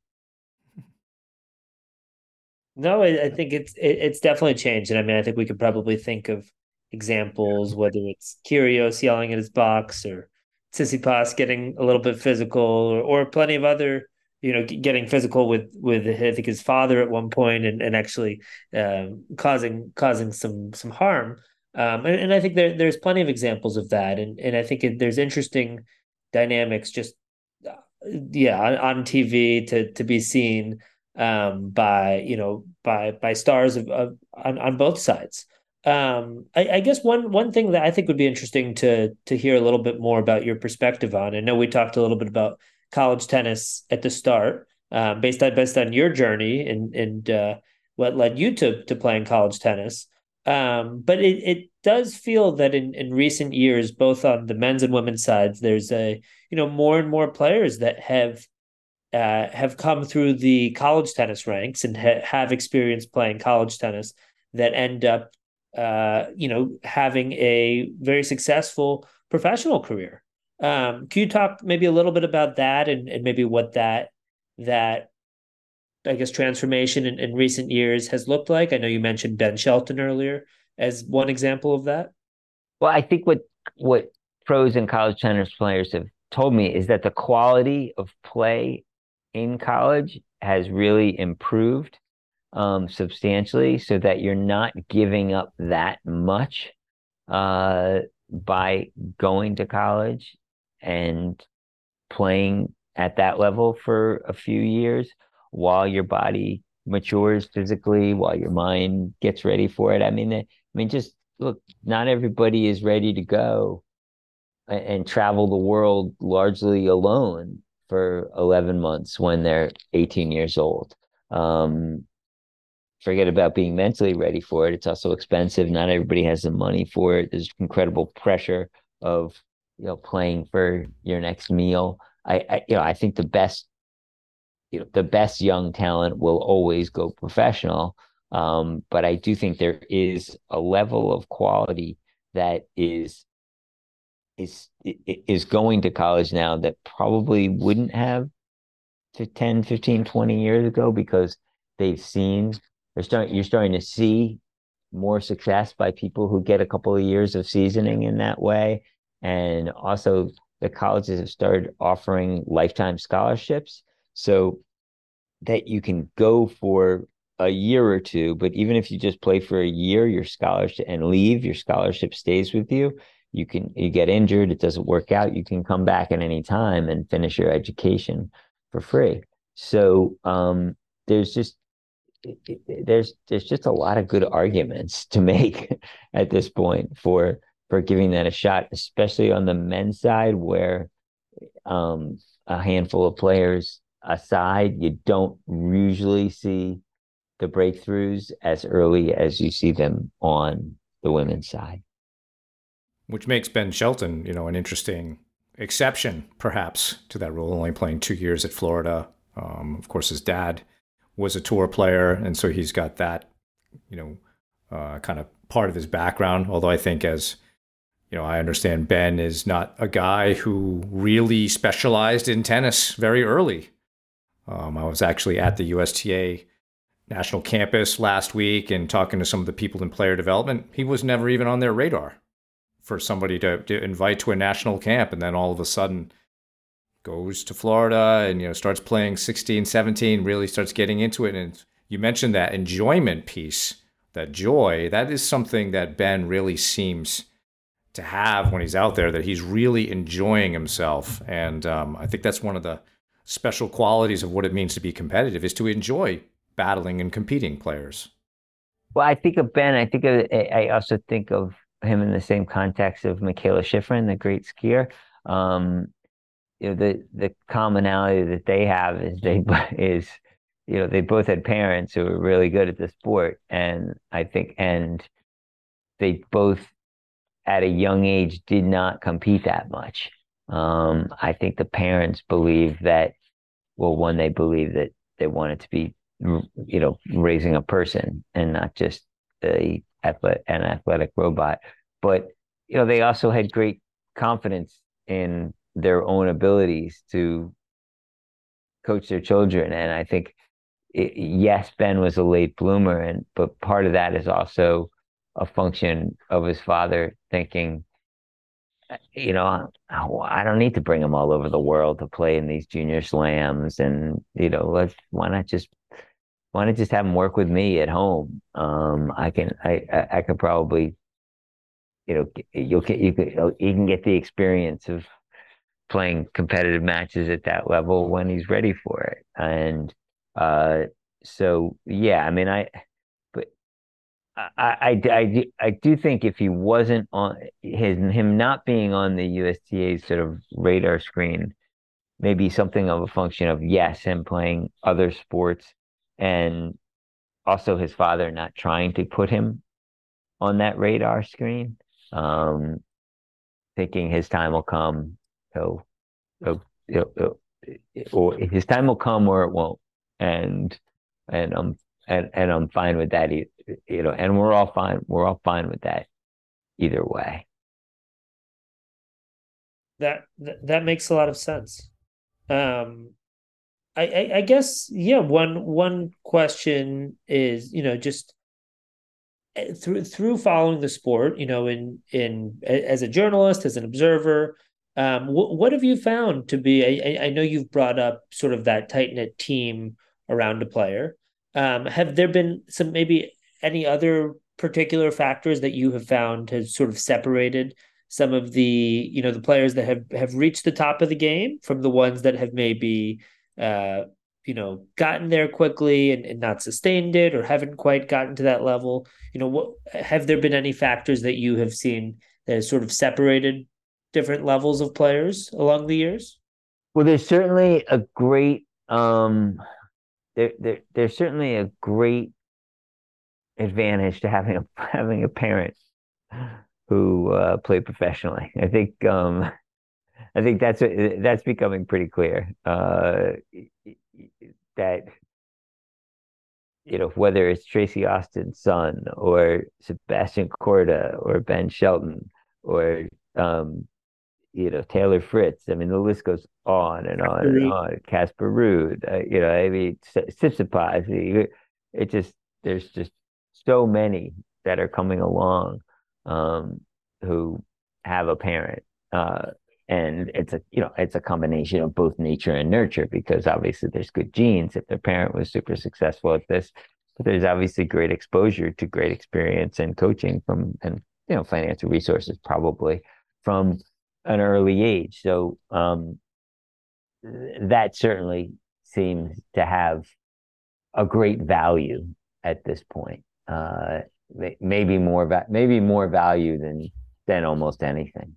No, I, I think it's it, it's definitely changed, and I mean, I think we could probably think of examples, whether it's Kyrgios yelling at his box, or Tsitsipas getting a little bit physical, or, or plenty of other, you know, getting physical with with I think his father at one point, and and actually um, causing causing some some harm. Um, and, and I think there there's plenty of examples of that, and and I think it, there's interesting dynamics just uh, yeah on, on T V to to be seen um, by you know by by stars of, of on, on both sides. Um, I, I guess one one thing that I think would be interesting to to hear a little bit more about your perspective on. I know we talked a little bit about college tennis at the start, um, based on based on your journey and and uh, what led you to to playing college tennis. Um, but it it does feel that in in recent years, both on the men's and women's sides, there's a you know more and more players that have uh, have come through the college tennis ranks and ha- have experience playing college tennis that end up, uh, you know, having a very successful professional career. Um, can you talk maybe a little bit about that, and, and maybe what that that I guess transformation in, in recent years has looked like? I know you mentioned Ben Shelton earlier as one example of that. Well, I think what what pros and college tennis players have told me is that the quality of play in college has really improved um, substantially, so that you're not giving up that much uh, by going to college and playing at that level for a few years while your body matures physically, while your mind gets ready for it. I mean, I mean, just look, not everybody is ready to go and, and travel the world largely alone for eleven months when they're eighteen years old. Um, forget about being mentally ready for it. It's also expensive. Not everybody has the money for it. There's incredible pressure of, you know, playing for your next meal. I, I you know, I think the best, you know, the best young talent will always go professional. Um, but I do think there is a level of quality that is is is going to college now that probably wouldn't have to ten, fifteen, twenty years ago, because they've seen they're starting you're starting to see more success by people who get a couple of years of seasoning in that way. And also the colleges have started offering lifetime scholarships, so that you can go for a year or two, but even if you just play for a year, your scholarship and leave, your scholarship stays with you. You can you get injured, it doesn't work out, you can come back at any time and finish your education for free. So um, there's just there's there's just a lot of good arguments to make at this point for for giving that a shot, especially on the men's side, where um, a handful of players aside, you don't usually see the breakthroughs as early as you see them on the women's side. Which makes Ben Shelton, you know, an interesting exception, perhaps, to that rule, only playing two years at Florida. Um, of course, his dad was a tour player, and so he's got that, you know, uh, kind of part of his background. Although I think as you know, I understand Ben is not a guy who really specialized in tennis very early. Um, I was actually at the U S T A national campus last week and talking to some of the people in player development. He was never even on their radar for somebody to, to invite to a national camp, and then all of a sudden goes to Florida and, you know, starts playing sixteen, seventeen, really starts getting into it. And you mentioned that enjoyment piece, that joy. That is something that Ben really seems to have when he's out there, that he's really enjoying himself. And um, I think that's one of the special qualities of what it means to be competitive, is to enjoy battling and competing players. Well, I think of Ben, I think of, I also think of him in the same context of Mikaela Shiffrin, the great skier. Um, you know, the the commonality that they have is they is, you know, they both had parents who were really good at the sport, and I think, and they both at a young age did not compete that much. Um, I think the parents believe that, well, one, they believe that they wanted to be, you know, raising a person and not just a athletic, an athletic robot. But, you know, they also had great confidence in their own abilities to coach their children. And I think, it, yes, Ben was a late bloomer, and but part of that is also a function of his father thinking, you know, I don't need to bring him all over the world to play in these junior slams, and, you know, let's why not just why not just have him work with me at home? Um, I can I I, I could probably, you know, you'll get you can you can get the experience of playing competitive matches at that level when he's ready for it. And uh, so yeah, I mean, I but I, I, I, do, I do think if he wasn't on his him not being on the U S T A's sort of radar screen, maybe something of a function of, yes, him playing other sports, and also his father not trying to put him on that radar screen, um, thinking his time will come, he'll, he'll, he'll, he'll, or his time will come or it won't, and and I'm and and I'm fine with that, you know, and we're all fine. We're all fine with that either way. That that, that makes a lot of sense. Um, I, I I guess, yeah. One one question is, you know, just through through following the sport, you know, in in as a journalist, as an observer, um, what what have you found to be? I I know you've brought up sort of that tight knit team around a player. Um, have there been some, maybe any other particular factors that you have found has sort of separated some of the, you know, the players that have have reached the top of the game from the ones that have maybe uh you know, gotten there quickly and, and not sustained it, or haven't quite gotten to that level? You know, what have there been any factors that you have seen that has sort of separated different levels of players along the years? Well, there's certainly a great um, there, there there's certainly a great advantage to having a having a parent who uh, played professionally. I think um, I think that's a, that's becoming pretty clear. Uh, that, you know, whether it's Tracy Austin's son or Sebastian Corda or Ben Shelton or um, you know, Taylor Fritz. I mean, the list goes on and on and on. Casper Ruud, uh, you know, I mean, Tsitsipas. It just there's just so many that are coming along, um, who have a parent. Uh, and it's a, you know, it's a combination of both nature and nurture, because obviously there's good genes if their parent was super successful at this, but there's obviously great exposure to great experience and coaching from, and, you know, financial resources probably from an early age. So um, that certainly seems to have a great value at this point. Uh, maybe more va- maybe more value than than almost anything.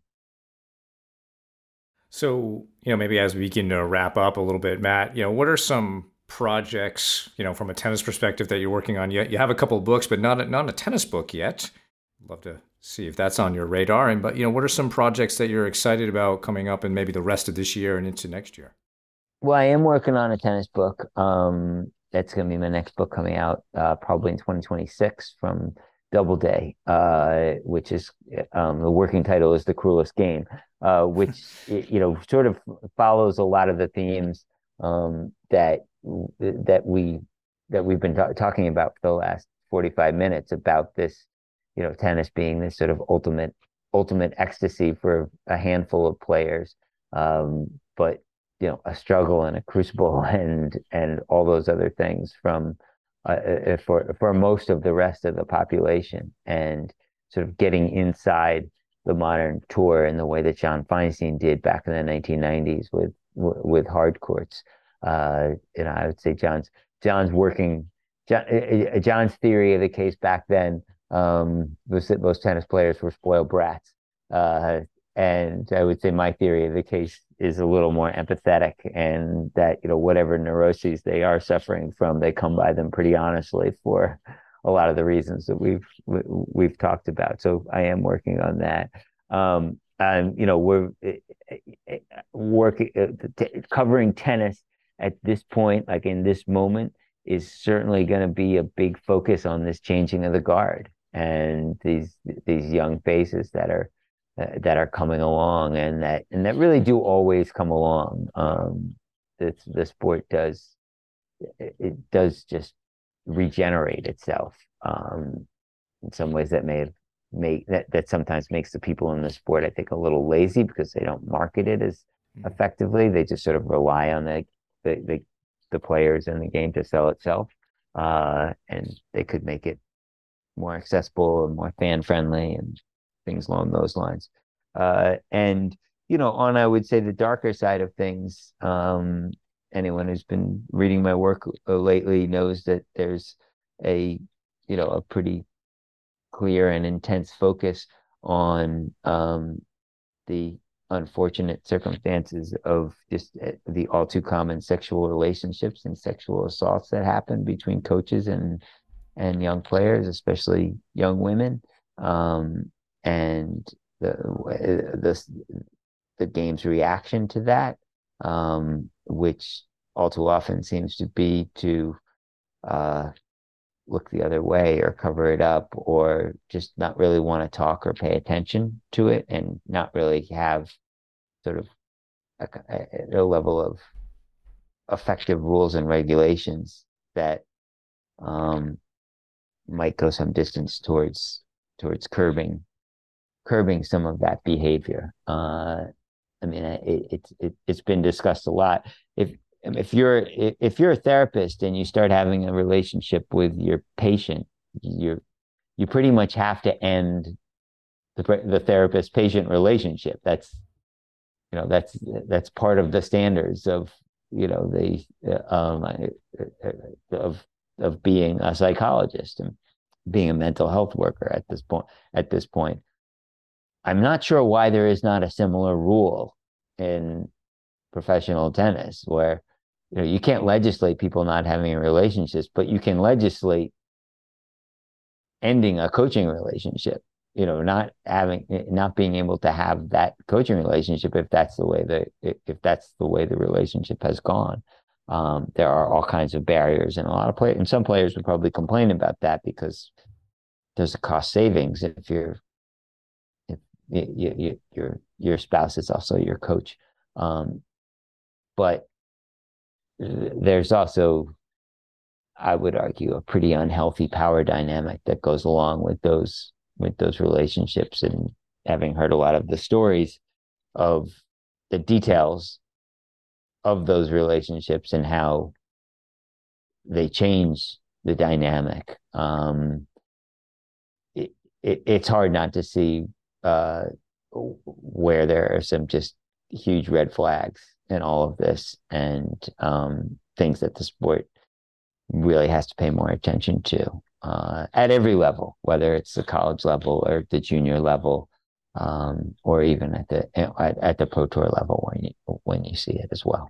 So, you know, maybe as we begin to wrap up a little bit, Matt, you know, what are some projects, you know, from a tennis perspective that you're working on? You, you have a couple of books, but not a, not a tennis book yet. I'd love to see if that's on your radar. And, but, you know, what are some projects that you're excited about coming up and maybe the rest of this year and into next year? Well, I am working on a tennis book. Um, that's going to be my next book coming out, uh, probably in twenty twenty-six, from Doubleday, uh, which is um, the working title is The Cruelest Game, uh, which you know sort of follows a lot of the themes um, that that we that we've been ta- talking about for the last forty-five minutes about this, you know, tennis being this sort of ultimate ultimate ecstasy for a handful of players, um, but you know, a struggle and a crucible and and all those other things from uh, uh, for for most of the rest of the population, and sort of getting inside the modern tour in the way that John Feinstein did back in the nineteen nineties with with hard courts. Uh, you know, I would say John's John's working John, uh, John's theory of the case back then um, was that most tennis players were spoiled brats. Uh, and I would say my theory of the case is a little more empathetic, and that, you know, whatever neuroses they are suffering from, they come by them pretty honestly for a lot of the reasons that we've we've talked about. So I am working on that. Um, and you know, we're working uh, covering tennis at this point, like in this moment, is certainly going to be a big focus on this changing of the guard and these these young faces that are uh, that are coming along, and that and that really do always come along. Um, the the sport does it, it does just regenerate itself. Um, in some ways, that may have make that that sometimes makes the people in the sport, I think, a little lazy because they don't market it as effectively. They just sort of rely on the the the, the players in the game to sell itself, uh, and they could make it more accessible and more fan friendly and things along those lines. Uh, and you know, on I would say the darker side of things, um, anyone who's been reading my work uh, lately knows that there's a you know a pretty clear and intense focus on um, the unfortunate circumstances of just uh, the all too common sexual relationships and sexual assaults that happen between coaches and and young players, especially young women, um, and the the the game's reaction to that, um, which all too often seems to be to uh, look the other way or cover it up or just not really want to talk or pay attention to it, and not really have sort of a, a level of effective rules and regulations that um, might go some distance towards towards curbing curbing some of that behavior. Uh, I mean, it, it's it, it's been discussed a lot. If if you're if you're a therapist and you start having a relationship with your patient, you you pretty much have to end the the therapist patient relationship. That's you know that's that's part of the standards of you know the um of of being a psychologist and being a mental health worker at this point at this point. I'm not sure why there is not a similar rule in professional tennis where you know you can't legislate people not having relationships, but you can legislate ending a coaching relationship. You know, not having, not being able to have that coaching relationship if that's the way that if that's the way the relationship has gone. Um, there are all kinds of barriers, and a lot of players, and some players would probably complain about that because there's a cost savings if you're if you, you, your your spouse is also your coach. Um, but there's also, I would argue, a pretty unhealthy power dynamic that goes along with those with those relationships. And having heard a lot of the stories of the details of those relationships and how they change the dynamic, um, it, it, it's hard not to see uh, where there are some just huge red flags in all of this, and um, things that the sport really has to pay more attention to uh, at every level, whether it's the college level or the junior level, um, or even at the at, at the pro tour level when you when you see it as well.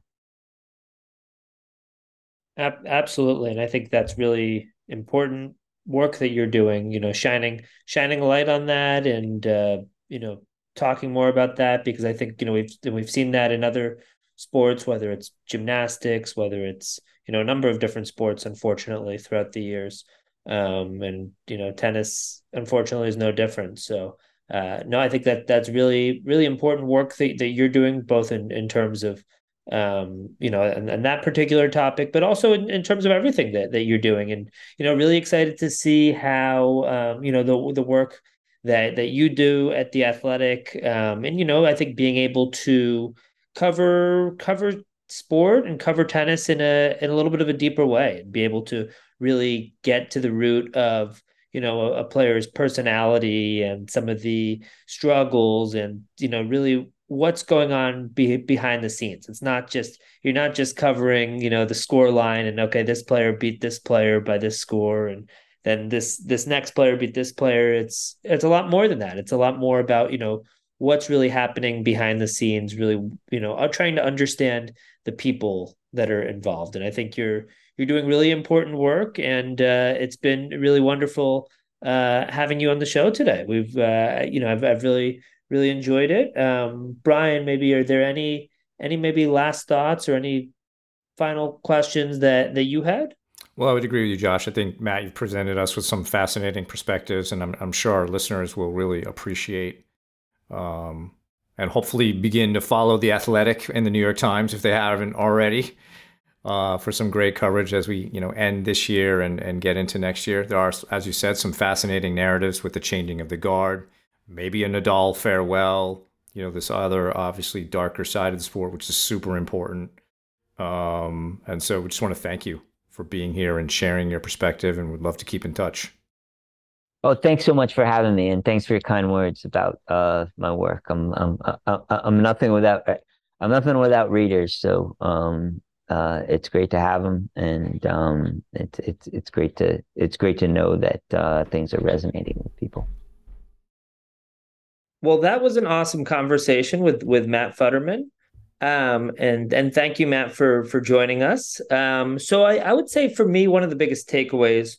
Absolutely, and I think that's really important work that you're doing. You know, shining shining a light on that, and uh, you know, talking more about that, because I think you know we've we've seen that in other sports, whether it's gymnastics, whether it's you know a number of different sports, unfortunately, throughout the years. Um, and, you know, tennis, unfortunately, is no different. So, uh, no, I think that that's really, really important work that, that you're doing, both in, in terms of, um, you know, and, and that particular topic, but also in, in terms of everything that, that you're doing. And, you know, really excited to see how, um, you know, the, the work that, that you do at the Athletic. Um, and, you know, I think being able to cover, cover sport and cover tennis in a, in a little bit of a deeper way, and be able to really get to the root of, you know, a, a player's personality and some of the struggles, and, you know, really what's going on be, behind the scenes. It's not just, you're not just covering, you know, the score line and, okay, this player beat this player by this score, and then this this next player beat this player. It's it's a lot more than that. It's a lot more about, you know, what's really happening behind the scenes, really, you know, uh, trying to understand the people that are involved. And I think you're you're doing really important work, and uh, it's been really wonderful uh, having you on the show today. We've, uh, you know, I've, I've really, really enjoyed it. Um, Brian, maybe are there any, any maybe last thoughts or any final questions that, that you had? Well, I would agree with you, Josh. I think, Matt, you've presented us with some fascinating perspectives, and I'm, I'm sure our listeners will really appreciate um, and hopefully begin to follow The Athletic and the New York Times if they haven't already. Uh, for some great coverage as we, you know, end this year and, and get into next year. There are, as you said, some fascinating narratives with the changing of the guard, maybe a Nadal farewell, you know, this other obviously darker side of the sport, which is super important. Um, and so we just want to thank you for being here and sharing your perspective, and we'd love to keep in touch. Oh, thanks so much for having me, and thanks for your kind words about uh, my work. I'm I'm I'm I'm nothing without I'm nothing without readers, so um, Uh, it's great to have them, and um, it's it's it's great to it's great to know that uh, things are resonating with people. Well, that was an awesome conversation with with Matt Futterman, um, and and thank you, Matt, for for joining us. Um, so I, I would say for me, one of the biggest takeaways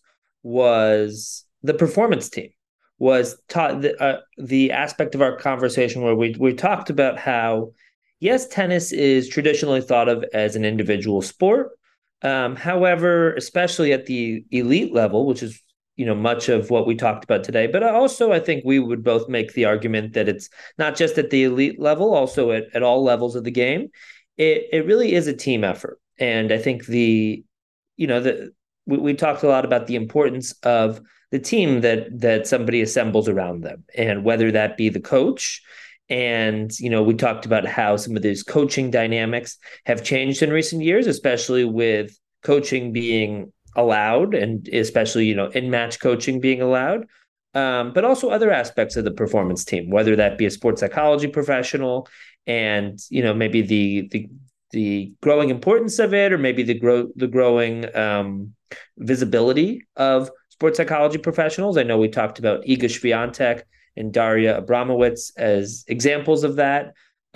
was the performance team. Was taught the uh, the aspect of our conversation where we we talked about how, yes, tennis is traditionally thought of as an individual sport. Um, however, especially at the elite level, which is, you know, much of what we talked about today, but also I think we would both make the argument that it's not just at the elite level, also at, at all levels of the game. It it really is a team effort. And I think the, you know, the we, we talked a lot about the importance of the team that that somebody assembles around them, and whether that be the coach. And, you know, we talked about how some of these coaching dynamics have changed in recent years, especially with coaching being allowed, and especially, you know, in-match coaching being allowed. Um, but also other aspects of the performance team, whether that be a sports psychology professional, and, you know, maybe the the the growing importance of it, or maybe the grow the growing um, visibility of sports psychology professionals. I know we talked about Iga Swiatek and Daria Abramowitz as examples of that.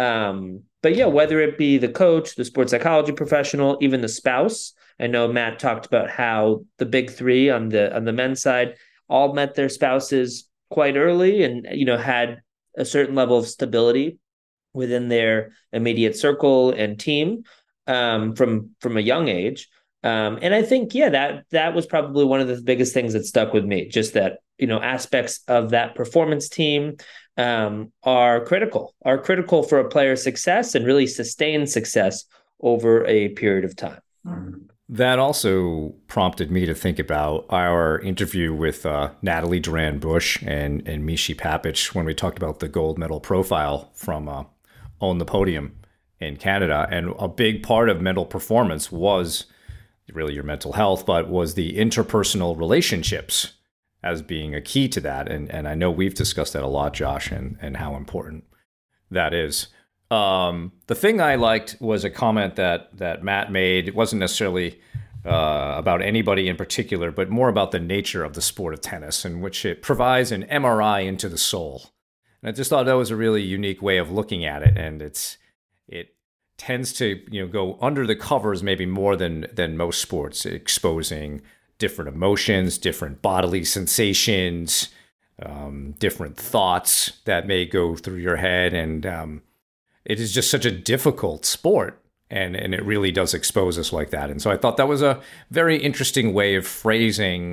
Um, but yeah, whether it be the coach, the sports psychology professional, even the spouse. I know Matt talked about how the big three on the on the men's side all met their spouses quite early, and, you know, had a certain level of stability within their immediate circle and team um, from from a young age. Um, and I think, yeah, that that was probably one of the biggest things that stuck with me, just that, you know, aspects of that performance team um, are critical, are critical for a player's success, and really sustained success over a period of time. That also prompted me to think about our interview with uh, Natalie Duran-Bush and, and Mishi Papich when we talked about the gold medal profile from uh, On the Podium in Canada. And a big part of mental performance was really your mental health, but was the interpersonal relationships as being a key to that. And and I know we've discussed that a lot, Josh, and, and how important that is. Um, the thing I liked was a comment that that Matt made. It wasn't necessarily uh, about anybody in particular, but more about the nature of the sport of tennis, in which it provides an M R I into the soul. And I just thought that was a really unique way of looking at it. And it's it tends to, you know, go under the covers maybe more than than most sports, exposing different emotions, different bodily sensations, um, different thoughts that may go through your head. And um, it is just such a difficult sport, and, and it really does expose us like that. And so I thought that was a very interesting way of phrasing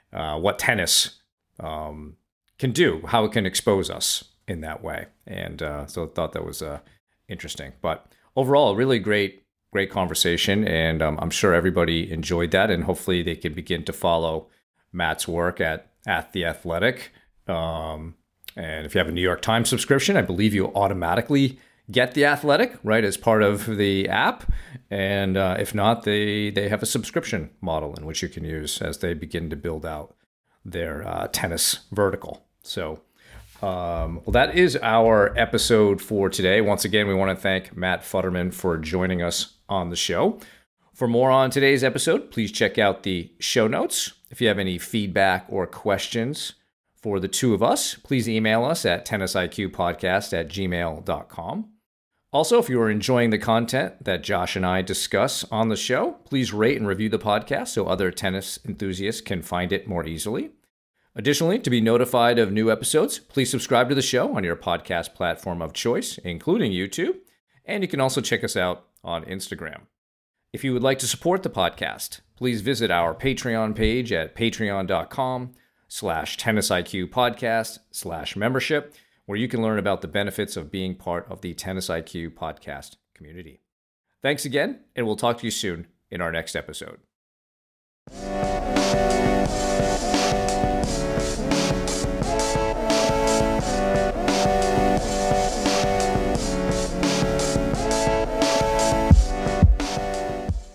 uh, what tennis um, can do, how it can expose us in that way. And uh, so I thought that was uh, interesting. But overall, a really great, great conversation. And um, I'm sure everybody enjoyed that. And hopefully they can begin to follow Matt's work at, at The Athletic. Um, and if you have a New York Times subscription, I believe you automatically get The Athletic, right, as part of the app. And uh, if not, they, they have a subscription model in which you can use as they begin to build out their uh, tennis vertical. So Um, well, that is our episode for today. Once again, we want to thank Matt Futterman for joining us on the show. For more on today's episode, please check out the show notes. If you have any feedback or questions for the two of us, please email us at tennisiqpodcast at gmail dot com. Also, if you are enjoying the content that Josh and I discuss on the show, please rate and review the podcast so other tennis enthusiasts can find it more easily. Additionally, to be notified of new episodes, please subscribe to the show on your podcast platform of choice, including YouTube, and you can also check us out on Instagram. If you would like to support the podcast, please visit our Patreon page at patreon.com slash tennisiqpodcast slash membership, where you can learn about the benefits of being part of the Tennis I Q podcast community. Thanks again, and we'll talk to you soon in our next episode.